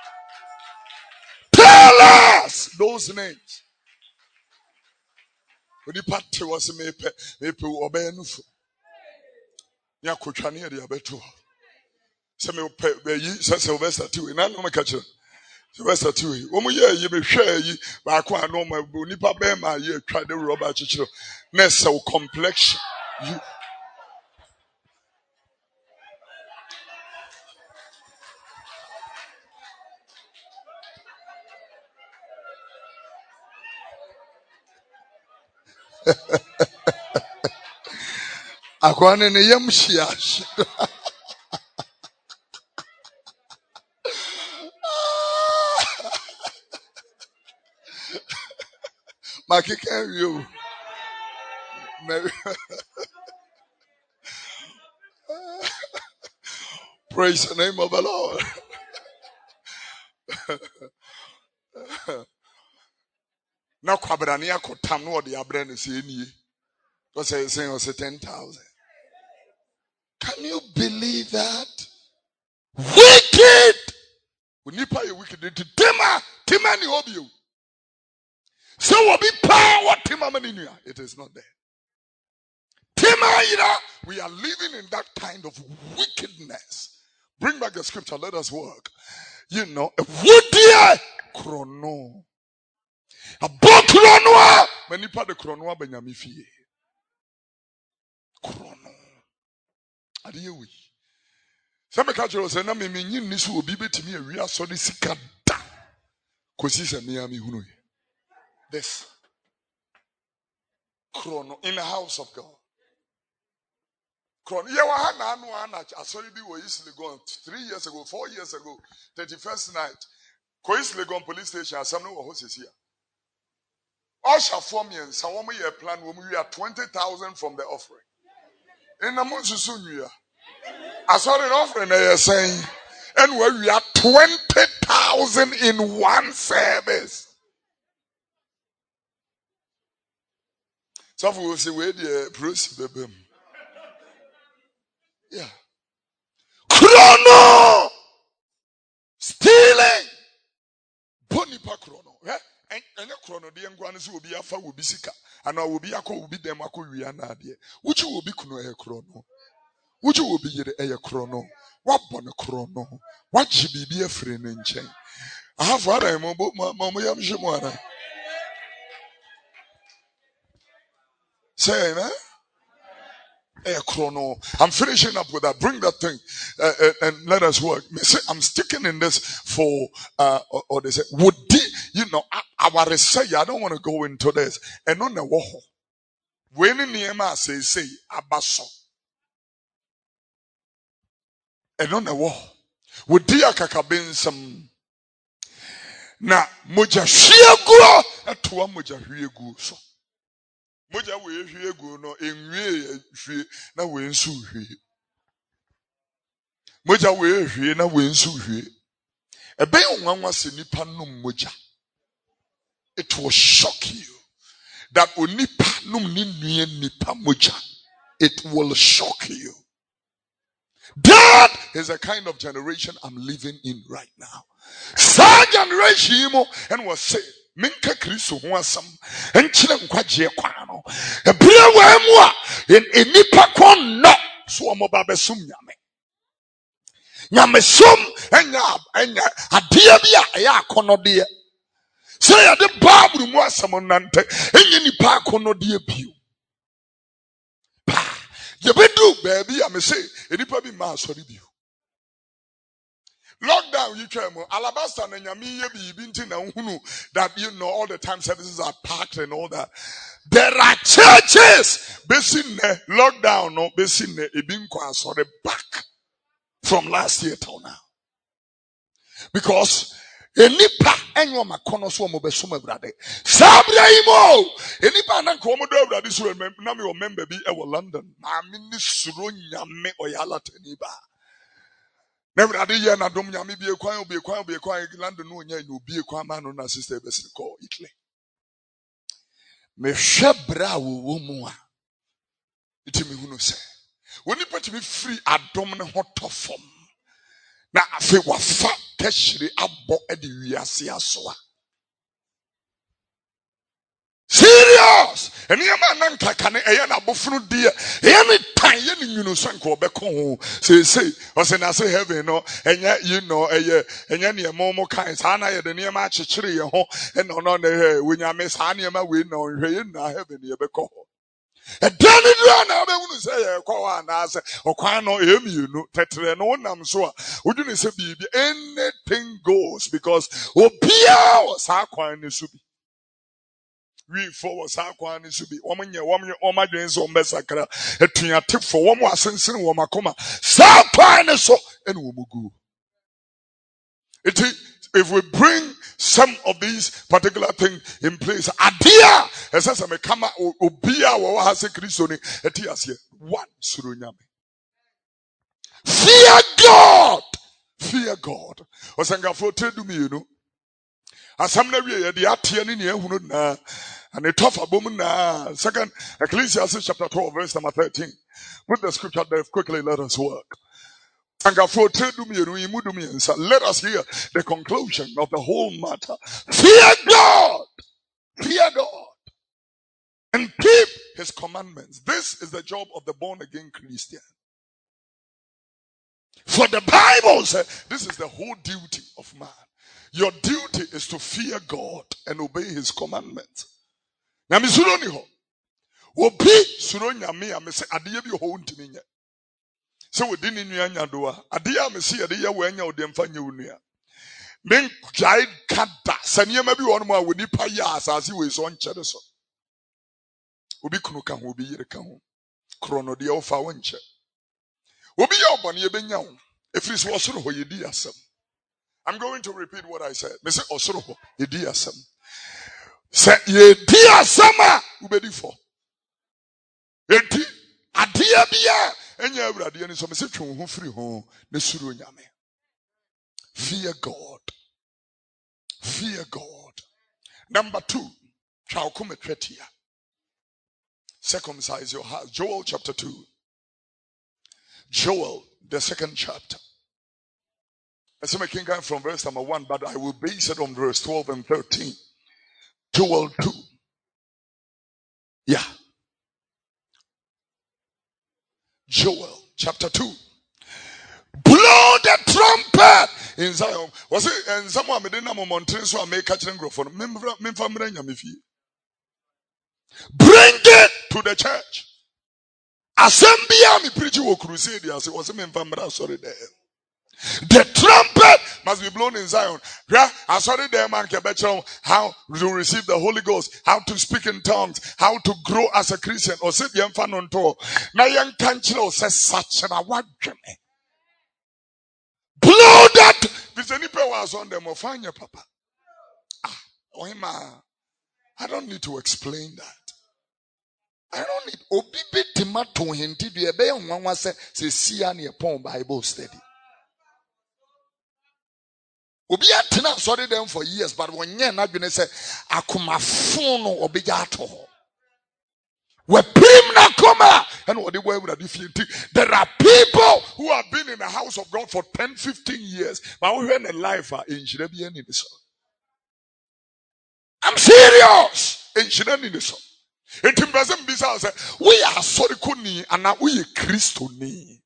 Tell us those names. Odi patti was mepe obey nufu. Nya kotwane ye de abeto. Se me pe yi se Sylvester tiwe na no me ka kire. Sylvester tiwe. Omo ye yi me hwe yi ba ko ano ma nipa be ma ye atwa de rubber chichiro. Na se complexion. You akwane ne yam hia. Makika you. Praise the name of the Lord. Now kwabrania kotam no de abre ne se enie. Because saying 10,000. Can you believe that? Wicked. Unipa you wicked into Tima ni obio. So will be power Tima maninia. It is not there. Tima, we are living in that kind of wickedness. Bring back the scripture. Let us work. A woodie chrono. A boat chrono. Manipa the chrono benyami fie. Chrono. Adiyewi. Some cultures say na me nyin nisu obi betimi awia so de sika da. Kosi se me ami hunu. This chrono in the house of God. Chrono. Yeah, wa na anu ana asori bi wo East Legon 3 years ago, 4 years ago, 31st night. Ko East Legon police station asam no wo hosisi a. Osha form yen sa wo ye plan wo we are 20,000 from the offering. In the month susu I saw an offering they are saying, and we are 20,000 in one service. Some will say, where the proceed, yeah. Chrono! Stealing! Bonipa chrono. And a chrono, the young ones will be a fa will be sika, and I will be a co will be them a co wiana, dear. Which will be chrono. Would you be a chrono? What bon a chrono? What should be a friend in chain? I have what I'm about Mamma Yam Jimwana. Say, man, a chrono. I'm finishing up with that. Bring that thing and let us work. I'm sticking in this for, or they say, would our say, I don't want to go into this. And on the wall, when in the say, abaso. And on the wall, would dear kakabin na moja hwiegu atoa moja hwiegu so moja we hwiegu no enwie hwie na we nsu hwie moja we hwie na we nsu hwie ebe nwanwa se nipa num moja. It will shock you that onipa num ni nue nipa moja. It will shock you. That is a kind of generation I'm living in right now. Sa generation and was say minka Kristo ho asam enkyere nkwaje kwa no ebire wa mu a enipa kon no so omoba besum nyame som enya ade bia ya akonode say ya de Bible mu asam nante enye nipa akonode bio pa ye bedu baby am say enipa bi ma asori bio. Lockdown, you tell me, Alabasta and Yami be na hunu that all the time services are packed and all that. There are churches basing lockdown, no basing Ibinkwa sorry back from last year till now. Because enipa enyo makono so mo besoma brade. Sabra imo enipa na ko mo do brade so na me o member bi e wo London. Na me ni suro nyame oyala teniba. Never had a year na dom nyame be kwan London no nya no be kwan ma no na sister be call Italy. me shebra wo mu a iti me hunu se woni pati me free adom ne hotofom na afi wafa kashiri abo e de wiase aso a serious eni ama nan kakane eye na bofunu die eye ne tan ye ne nyunu so nko obeko ho say o say na say heaven no enya you know eye enya ne mo kan sa na ye de ne ma akyekyere ye ho e no no na wonya me sa ne ma we no hwe ye na heaven ye beko ho e dan ni na be hunu say ye kwa wa na say okwan no e mienu tetere no nam so a wodune say bibi anything goes because obia was akwan ni so bi we for sakwan so bi omonye omadwen so mbesakra etuate for wo mo asensen wo makoma sakwan so ene wo mugu if we bring some of these particular things in place adia esasa me kama obia wo ha se Kristo ni etiase one suru nyame fear God osanga for tedu mi you know asam na wie ye de atie ne ne ehunu na and it tough abom na. Second Ecclesiastes chapter 12 verse number 13. Put the scripture there quickly, let us work. Let us hear the conclusion of the whole matter. Fear God, and keep his commandments. This is the job of the born again Christian. For the Bible says this is the whole duty of man. Your duty is to fear God and obey his commandments. Nyame suro ni ho. Obi suro nyame a me se ade bi ho ntimi nya. Se wodi ni nua nya do a ade a me se ye de ye wa nya ode mfa nya onua. Men jai kada saniema bi won mo a woni pa ya asase we so nkyere so. Obi kunu ka ho obi yire ka ho. Krono de wo fa wo nche. Obi ye obone ye benya ho. Efiri so osoro ho yedi asem. I'm going to repeat what I said. Me say osoro ho yedi asem. Say ye dia sama ubedi for. Enti adia bia enya awurade ni so me say twen ho firi ho na suro nyame. Fear God. Fear God. Number 2, shall come at here. Circumcise your heart. Joel chapter 2. Joel, the second chapter. I say my king came from verse number 1, but I will base it on verse 12 and 13. Joel 2. Yeah. Joel chapter 2. Blow the trumpet in Zion. Was it and someone made a moment so I make catching growth for bring it to the church. Assembly me preach you crusade as it was a sorry there. The trumpet must be blown in Zion. Yeah, I saw it there, man. How to receive the Holy Ghost, how to speak in tongues, how to grow as a Christian. Or sit young fan on tour. Now young country says such an award. Blow that. This any power was on them or find your papa. I don't need to explain that. I don't need obibi tomato hinti do ebe nwanwa se sia na pon Bible study. Obi atena sorry them for years but wonye na dwene se akomafon no obi ja to ho. We prim na koma and what the way would have. There are people who have been in the house of God for 10, 15 years, but we in a life in Shirabian in this. I'm serious in Shirabian in this. It doesn't be so. We are sorry kuni and now we Christo ni.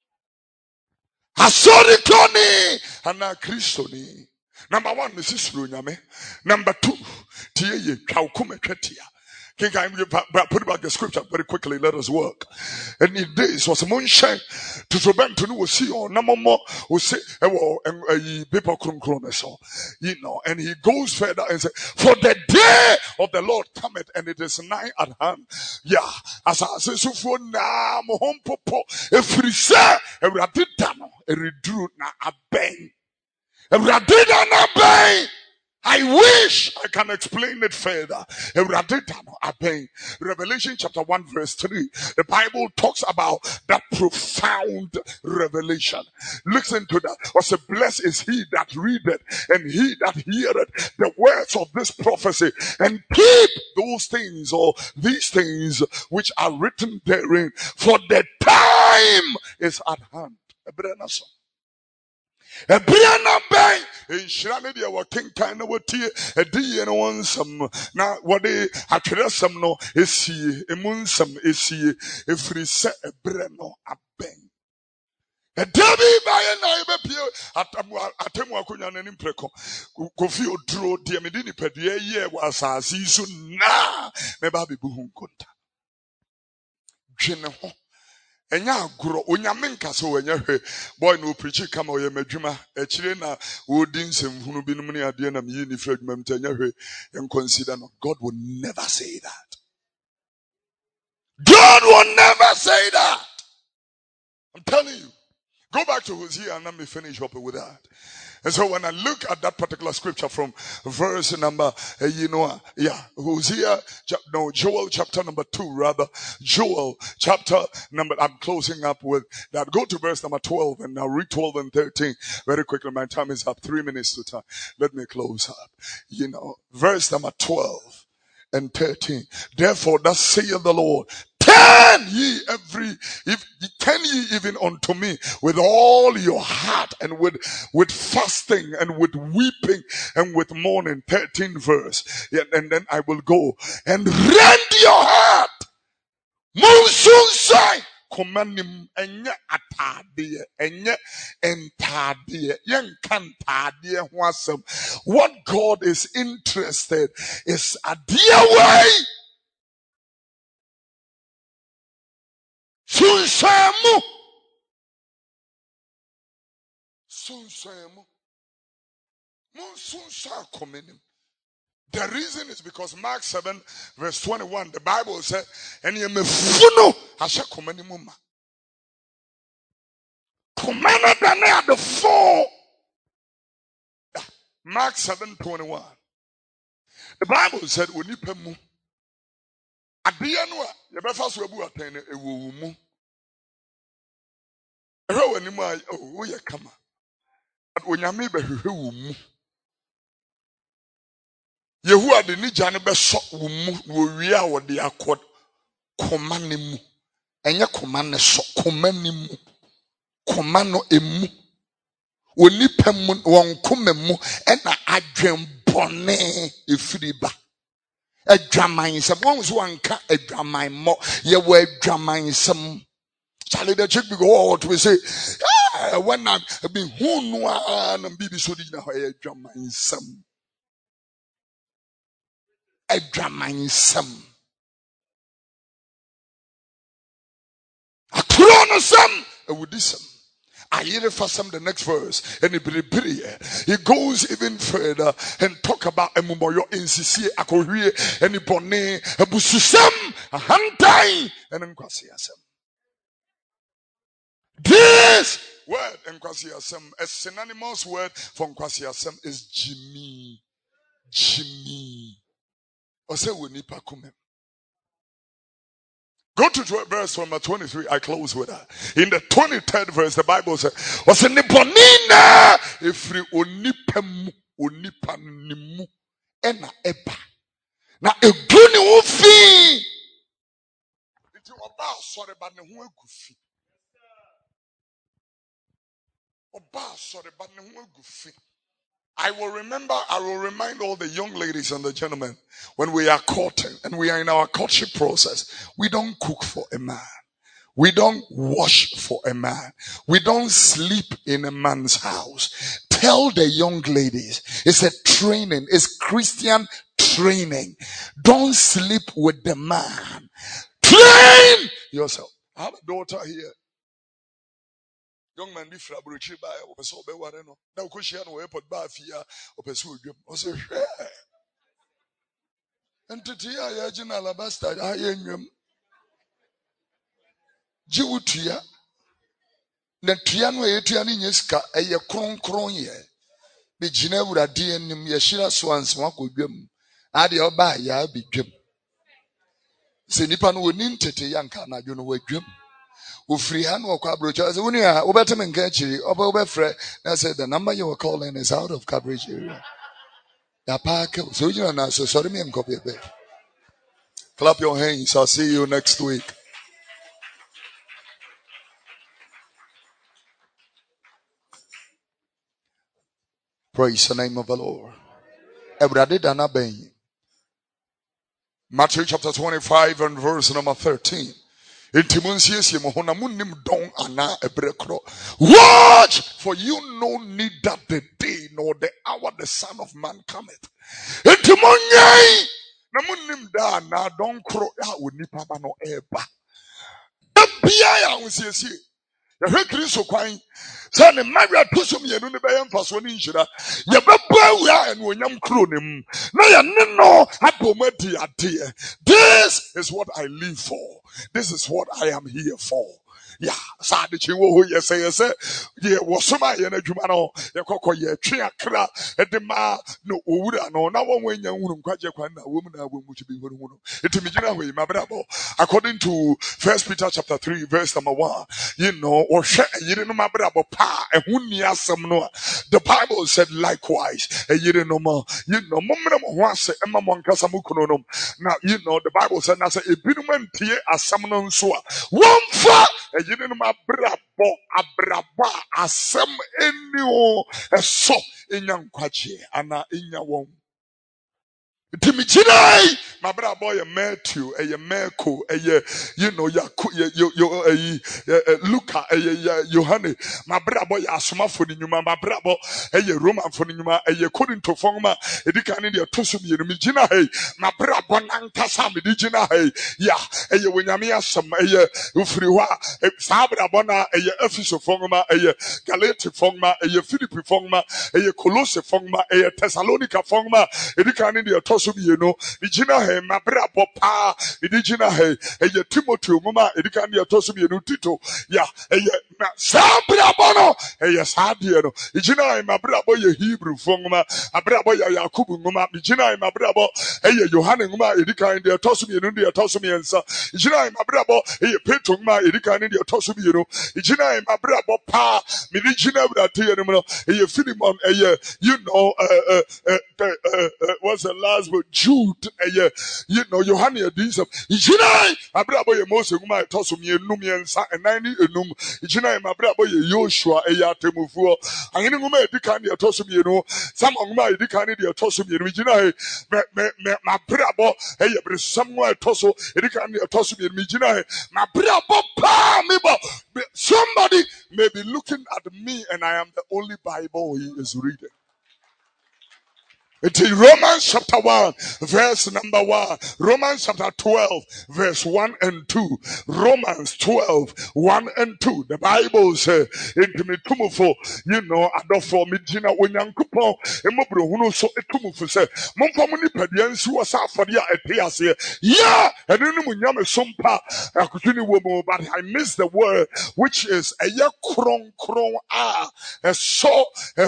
Asori kuni and now Christo ni. Number 1, Mrs. Runyame. Number 2, tie ye kaukume ketia. King, put back the scripture very quickly. Let us work. And in days was a moonshine to prevent to know see or no more who say people you know, and he goes further and says, for the day of the Lord cometh and it is nigh at hand. Yeah, as I say, so for now, home popo, if we say, if we did that, a redrew na a bang. If we did na bang. I wish I can explain it further. Revelation chapter 1 verse 3. The Bible talks about that profound revelation. Listen to that. Also, blessed is he that readeth and he that heareth the words of this prophecy and keep those things or these things which are written therein, for the time is at hand. Ebriana bang in Shramedia were king kind of what a D and one some now what they attress some no is see a moon some is see if we set a breno a bang. A Debbie by a neighbor peer at Temuakunan and Impreco. Kofio drew the Medini Pedia year was a season na Mebabi Buhun Kunta. General. Enya gro onyamenka so enya hwe boy no preach kama oye madwuma echire na wodin semhunu binum ne ade na me ni fra adwuma mtanya hwe en consider no. God will never say that. God will never say that. I'm telling you. Go back to Hosea and let me finish up with that. And so when I look at that particular scripture from verse number, Hosea, Joel chapter number 2 rather. Joel chapter number, I'm closing up with that. Go to verse number 12 and I'll read 12 and 13 very quickly. My time is up. 3 minutes to time. Let me close up. Verse number 12 and 13. Therefore, thus saith the Lord, turn ye even unto me with all your heart and with fasting and with weeping and with mourning. 13th verse. And then I will go and rend your heart. Munsunsai. Kumanim enye atade enye entade yenkantade hwasem. What God is interested is a dear way. Sunsamu. Munsunsa komenim. The reason is because Mark 7 verse 21, the Bible said, and ye me funo asha komenimuma. Komana dane at the 4. Mark 7:21. The Bible said, Unipemu. Adianwa, ye befa so abu atene ewu mu. Eho wanimu ay o ye kama. Onyame behwehwe wo mu. Yehua de ni jane be so wo mu wo wi a wo de akọ koma ne mu. Enye koma ne so koma ne mu. Koma no emu. Onipa mu won koma mu ena adwen bone efiri ba. Adwaman sem won so anka adwaman mo ye wo adwaman sem. Charlie the chick go out we say when I be who no and bibi so di na ho adwaman sem. Adwaman sem. Akrono sem ewudisem. I hear for some the next verse and he goes even further and talk about emumoyo insisi akohwie and ibone abususem ahantai and nkwasiasem. This word nkwasiasem, a synonymous word for nkwasiasem is Jimmy. Ose wonipa kumem. Go to verse number 23. I close with that. In the 23rd verse, the Bible says, "Was in the bonina ifri onipemu onipanimu ena eba na eguni ufi." Iti oba sorry ba ne ho agufi. Oba sorry ba ne ho agufi. I will remind all the young ladies and the gentlemen, when we are courting and we are in our courtship process, we don't cook for a man. We don't wash for a man. We don't sleep in a man's house. Tell the young ladies, it's a training, it's Christian training. Don't sleep with the man. Train yourself. I have a daughter here. Young man, be frabruchi by or so be wareno. Now, Kushian will put Bafia or pursue you. I say, and to tia, Yajin Alabasta, I am him. Jiwutia, the Triano Etianiska, a ye cron ye. Be Gina would a DM Yashira swans walk with them. Adi oba ya be grim. Say Nipan would need to yanka na you know where grim. Free hand or coverage as when you are Obertam and Getchy, Oberfre. I said the number you were calling is out of coverage area. The park, so you are not so sorry me and copy a bit. Clap your hands. I'll see you next week. Praise the name of the Lord. Matthew chapter 25 and verse number 13. Watch, for you know neither the day nor the hour the Son of Man cometh. Don't crow out with nipa no eba. Yahweh Kristo kwan say ne maria tosum yenu ne beyam faso ni nhira ye beba wia enu onyam kro ne mu na ye ne no abomadi ade. This is what I live for. This is what I am here for. Yeah, sad chiwo ho yes ye wosoma ye na dwuma no ye kokko ye twe akra edema no owura no na won wanya hunu nkwaje kwan na wo mu na wo mu chibi hunu hunu etimi gina ho mabrabo. According to 1 Peter chapter 3 verse number 1, you know, or yire no mabrabo pa ehun ni asem no. The Bible said likewise yire no ma, you know, momre mo ho ase ema mo nkasa mo kuno no. Now you know the Bible said na say ebinum antie asem no nso a wonfa yire no mabrabo abraba asem eni o eso enya nkwaje ana enya won. Timichinai, my brother boy, Matthew, a Marco, you know, Luca, Johanne, my brother boy, Asuma for the Numa, my brother, a Roman for the Numa, a Corinto Forma, a Dicandia Tosum, Mijina, my brother Bonankasa, Midijina, ya, a Winyamia, some, a Ufriwa, a Sabra Bona, a Ephesus Forma, a Galati Forma, a Philippi Forma, a Colosse Forma, a Thessalonica Forma, a Dicandia Tosum. You know, Ijina he mabrabo pa, Ijina he Timothy mama, Idikandi atosum yenu Tito, ya, Sabrabono, Sadiano, Ijina he mabrabo ye Hebrew fongma, Abrabo ya Yakubu mama, Ijina he mabrabo, Yohane mama, Idikandi atosum yenu, the atosum yensa, Ijina he mabrabo, Petro mama, Idikandi atosum yenu, Ijina he mabrabo pa, Midijina Bratiano, Philemon, you know, what's the last word? Jude, you know, Yohane Adisa, Ijina, Abrabo Mose, whom I toss me a numian sa and 90 enum, Ijina, Abrabo Yoshua, Temufu, and any woman, Dicani, Tossum, you know, some of my Dicani, Tossum, Ijina, my brabo, somewhere Tosso, Dicani, Tossum, Mijina, my brabo, somebody may be looking at me and I am the only Bible he is reading. It's in Romans chapter 1, verse number 1. Romans chapter 12, verse 1 and 2. Romans 12, 1 and 2. The Bible says, you know, adofo midina onyankopon emobro hunu so etumufu say momfa muni padiansi wo sa afode a etiase yeah enunu munyame sompa akutuni wo mo, but I miss the word which is eye kron a eso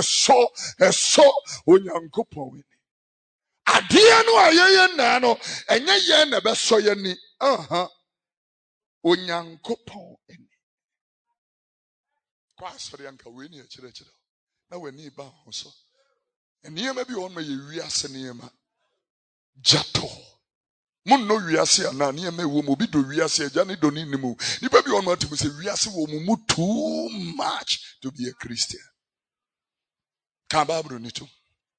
onyankopon adia no ayeye na no enye ye na be so ye ni onyankopon eni kwa sori anka we ni akire na wani ba ho so eniyema bi on ma ye wiase niyema jato mun no wiase ana niyema wo mo bi do wiase agya ne do ni nimu nipa bi on ma timi se wiase wo mu too much to be a Christian. Ka Bible ni to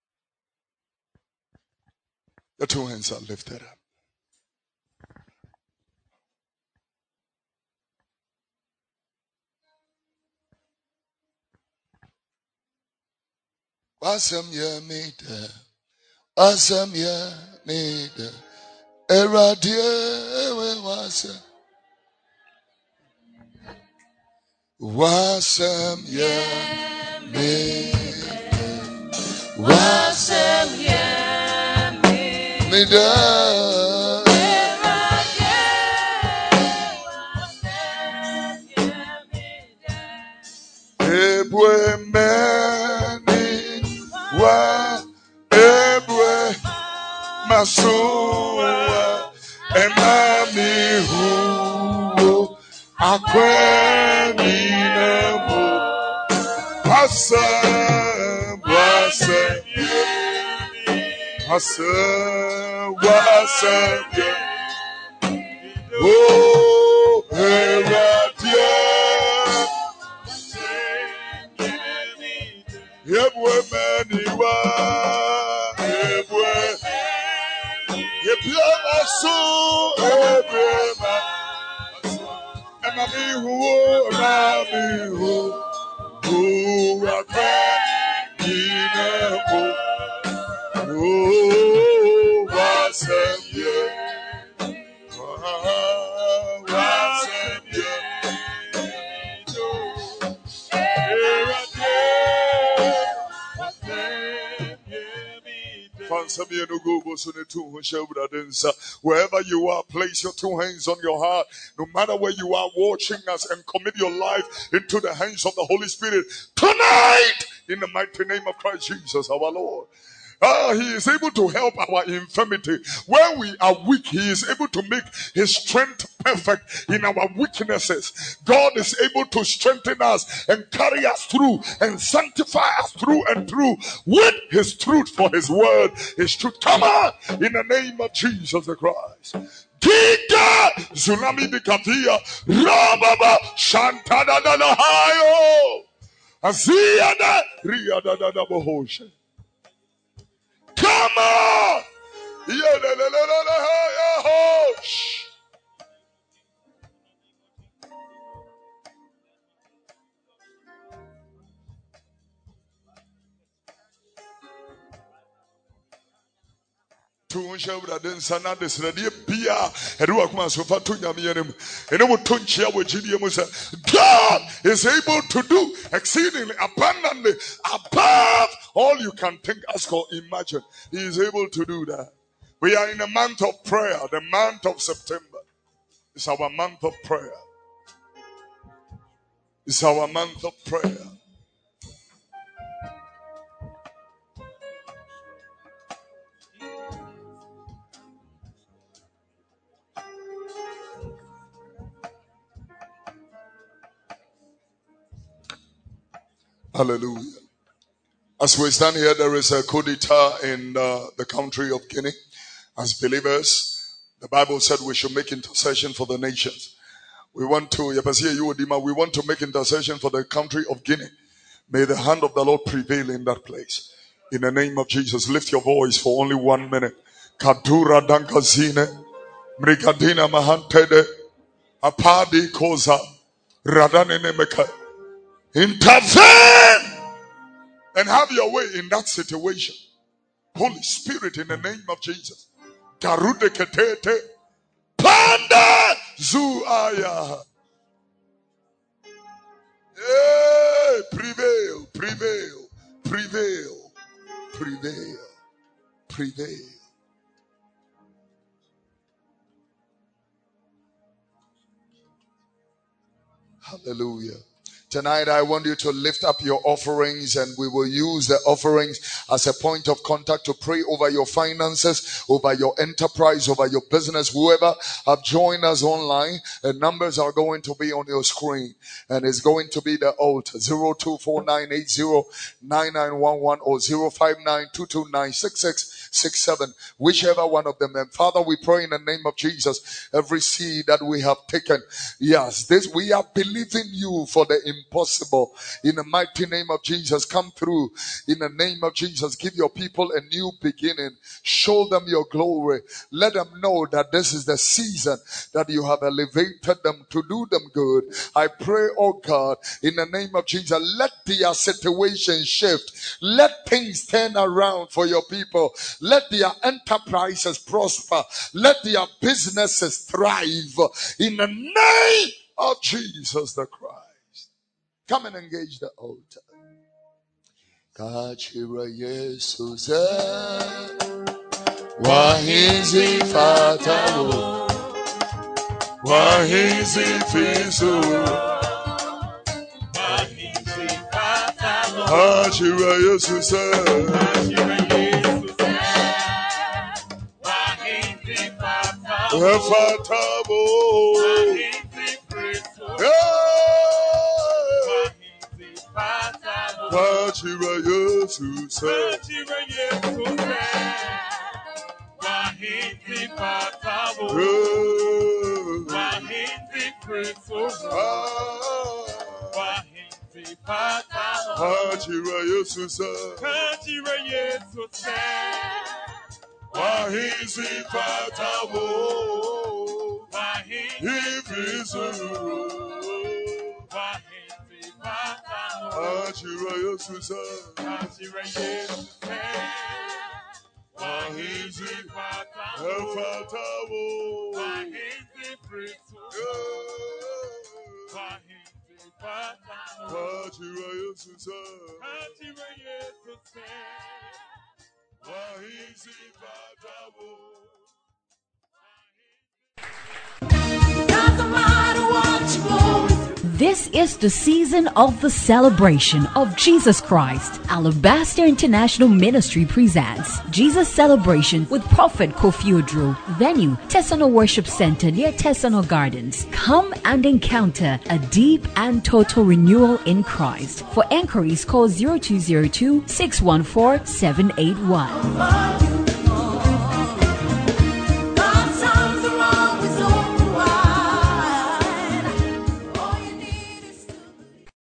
the two hands are lifted up. Awesome ya made Eradia was awesome ya made awesome ya made Masua Emami Hu Akweni Nemo Asa Oh, Heradia Yebwe Maniwa Yebwe Yebwe Masu Ebrema Emami Hu Who are Ninapo? Who was a year? Wherever you are, place your two hands on your heart. No matter where you are watching us, and commit your life into the hands of the Holy Spirit tonight, in the mighty name of Christ Jesus our Lord. He is able to help our infirmity. When we are weak, he is able to make his strength perfect in our weaknesses. God is able to strengthen us and carry us through and sanctify us through and through with his truth, for his word is truth. Come on, in the name of Jesus Christ. Giga Tsunami Bikatia Rababa Shantada Hayo Aziada Riada Bohosha. Come on! God is able to do exceedingly abundantly above all you can think, ask, or imagine. He is able to do that. We are in a month of prayer. The month of September is our month of prayer. It's our month of prayer. Hallelujah. As we stand here, there is a coup d'etat in the country of Guinea. As believers, the Bible said we should make intercession for the nations. We want to make intercession for the country of Guinea. May the hand of the Lord prevail in that place. In the name of Jesus, lift your voice for only 1 minute. Kadura dankazine, mrigadina mahantede, apadi koza, radanene meka. Intervene and have your way in that situation. Holy Spirit, in the name of Jesus. Garude ketete, panda zuaya. Hey, prevail, prevail, prevail, prevail, prevail. Hallelujah. Tonight, I want you to lift up your offerings, and we will use the offerings as a point of contact to pray over your finances, over your enterprise, over your business. Whoever have joined us online, the numbers are going to be on your screen, and it's going to be the altar 0249809911 or 0592296667, whichever one of them. And Father, we pray in the name of Jesus, every seed that we have taken, yes, this we are believing you for the impossible. In the mighty name of Jesus, come through. In the name of Jesus, give your people a new beginning. Show them your glory. Let them know that this is the season that you have elevated them to do them good. I pray, oh God, in the name of Jesus, let their situation shift. Let things turn around for your people. Let their enterprises prosper. Let their businesses thrive. In the name of Jesus the Christ. Come and engage the altar. Kachira Jesus, wahizi fatao, wahizi fisu, wahizi fatao. Kachira Jesus, Efatabo. Wachira Yesu se. Wahindi patabo. Wahindi preso. Wahindi patabo. Wachira Yesu se. Wachira Yesu se. Wahindi patabo. Wahindi preso. Wahindi patabo. Wachira Yesu se. Wachira Yesu se. Wahindi patabo. Efatabo. Wahindi preso. Wahindi patabo. Wachira Yesu se. Wachira Yesu se. Wahindi patabo. Doesn't matter what you want. This is the season of the celebration of Jesus Christ. Alabaster International Ministry presents Jesus Celebration with Prophet Kofi Odro. Venue, Tesano Worship Center near Tesano Gardens. Come and encounter a deep and total renewal in Christ. For enquiries, call 0202 614 781.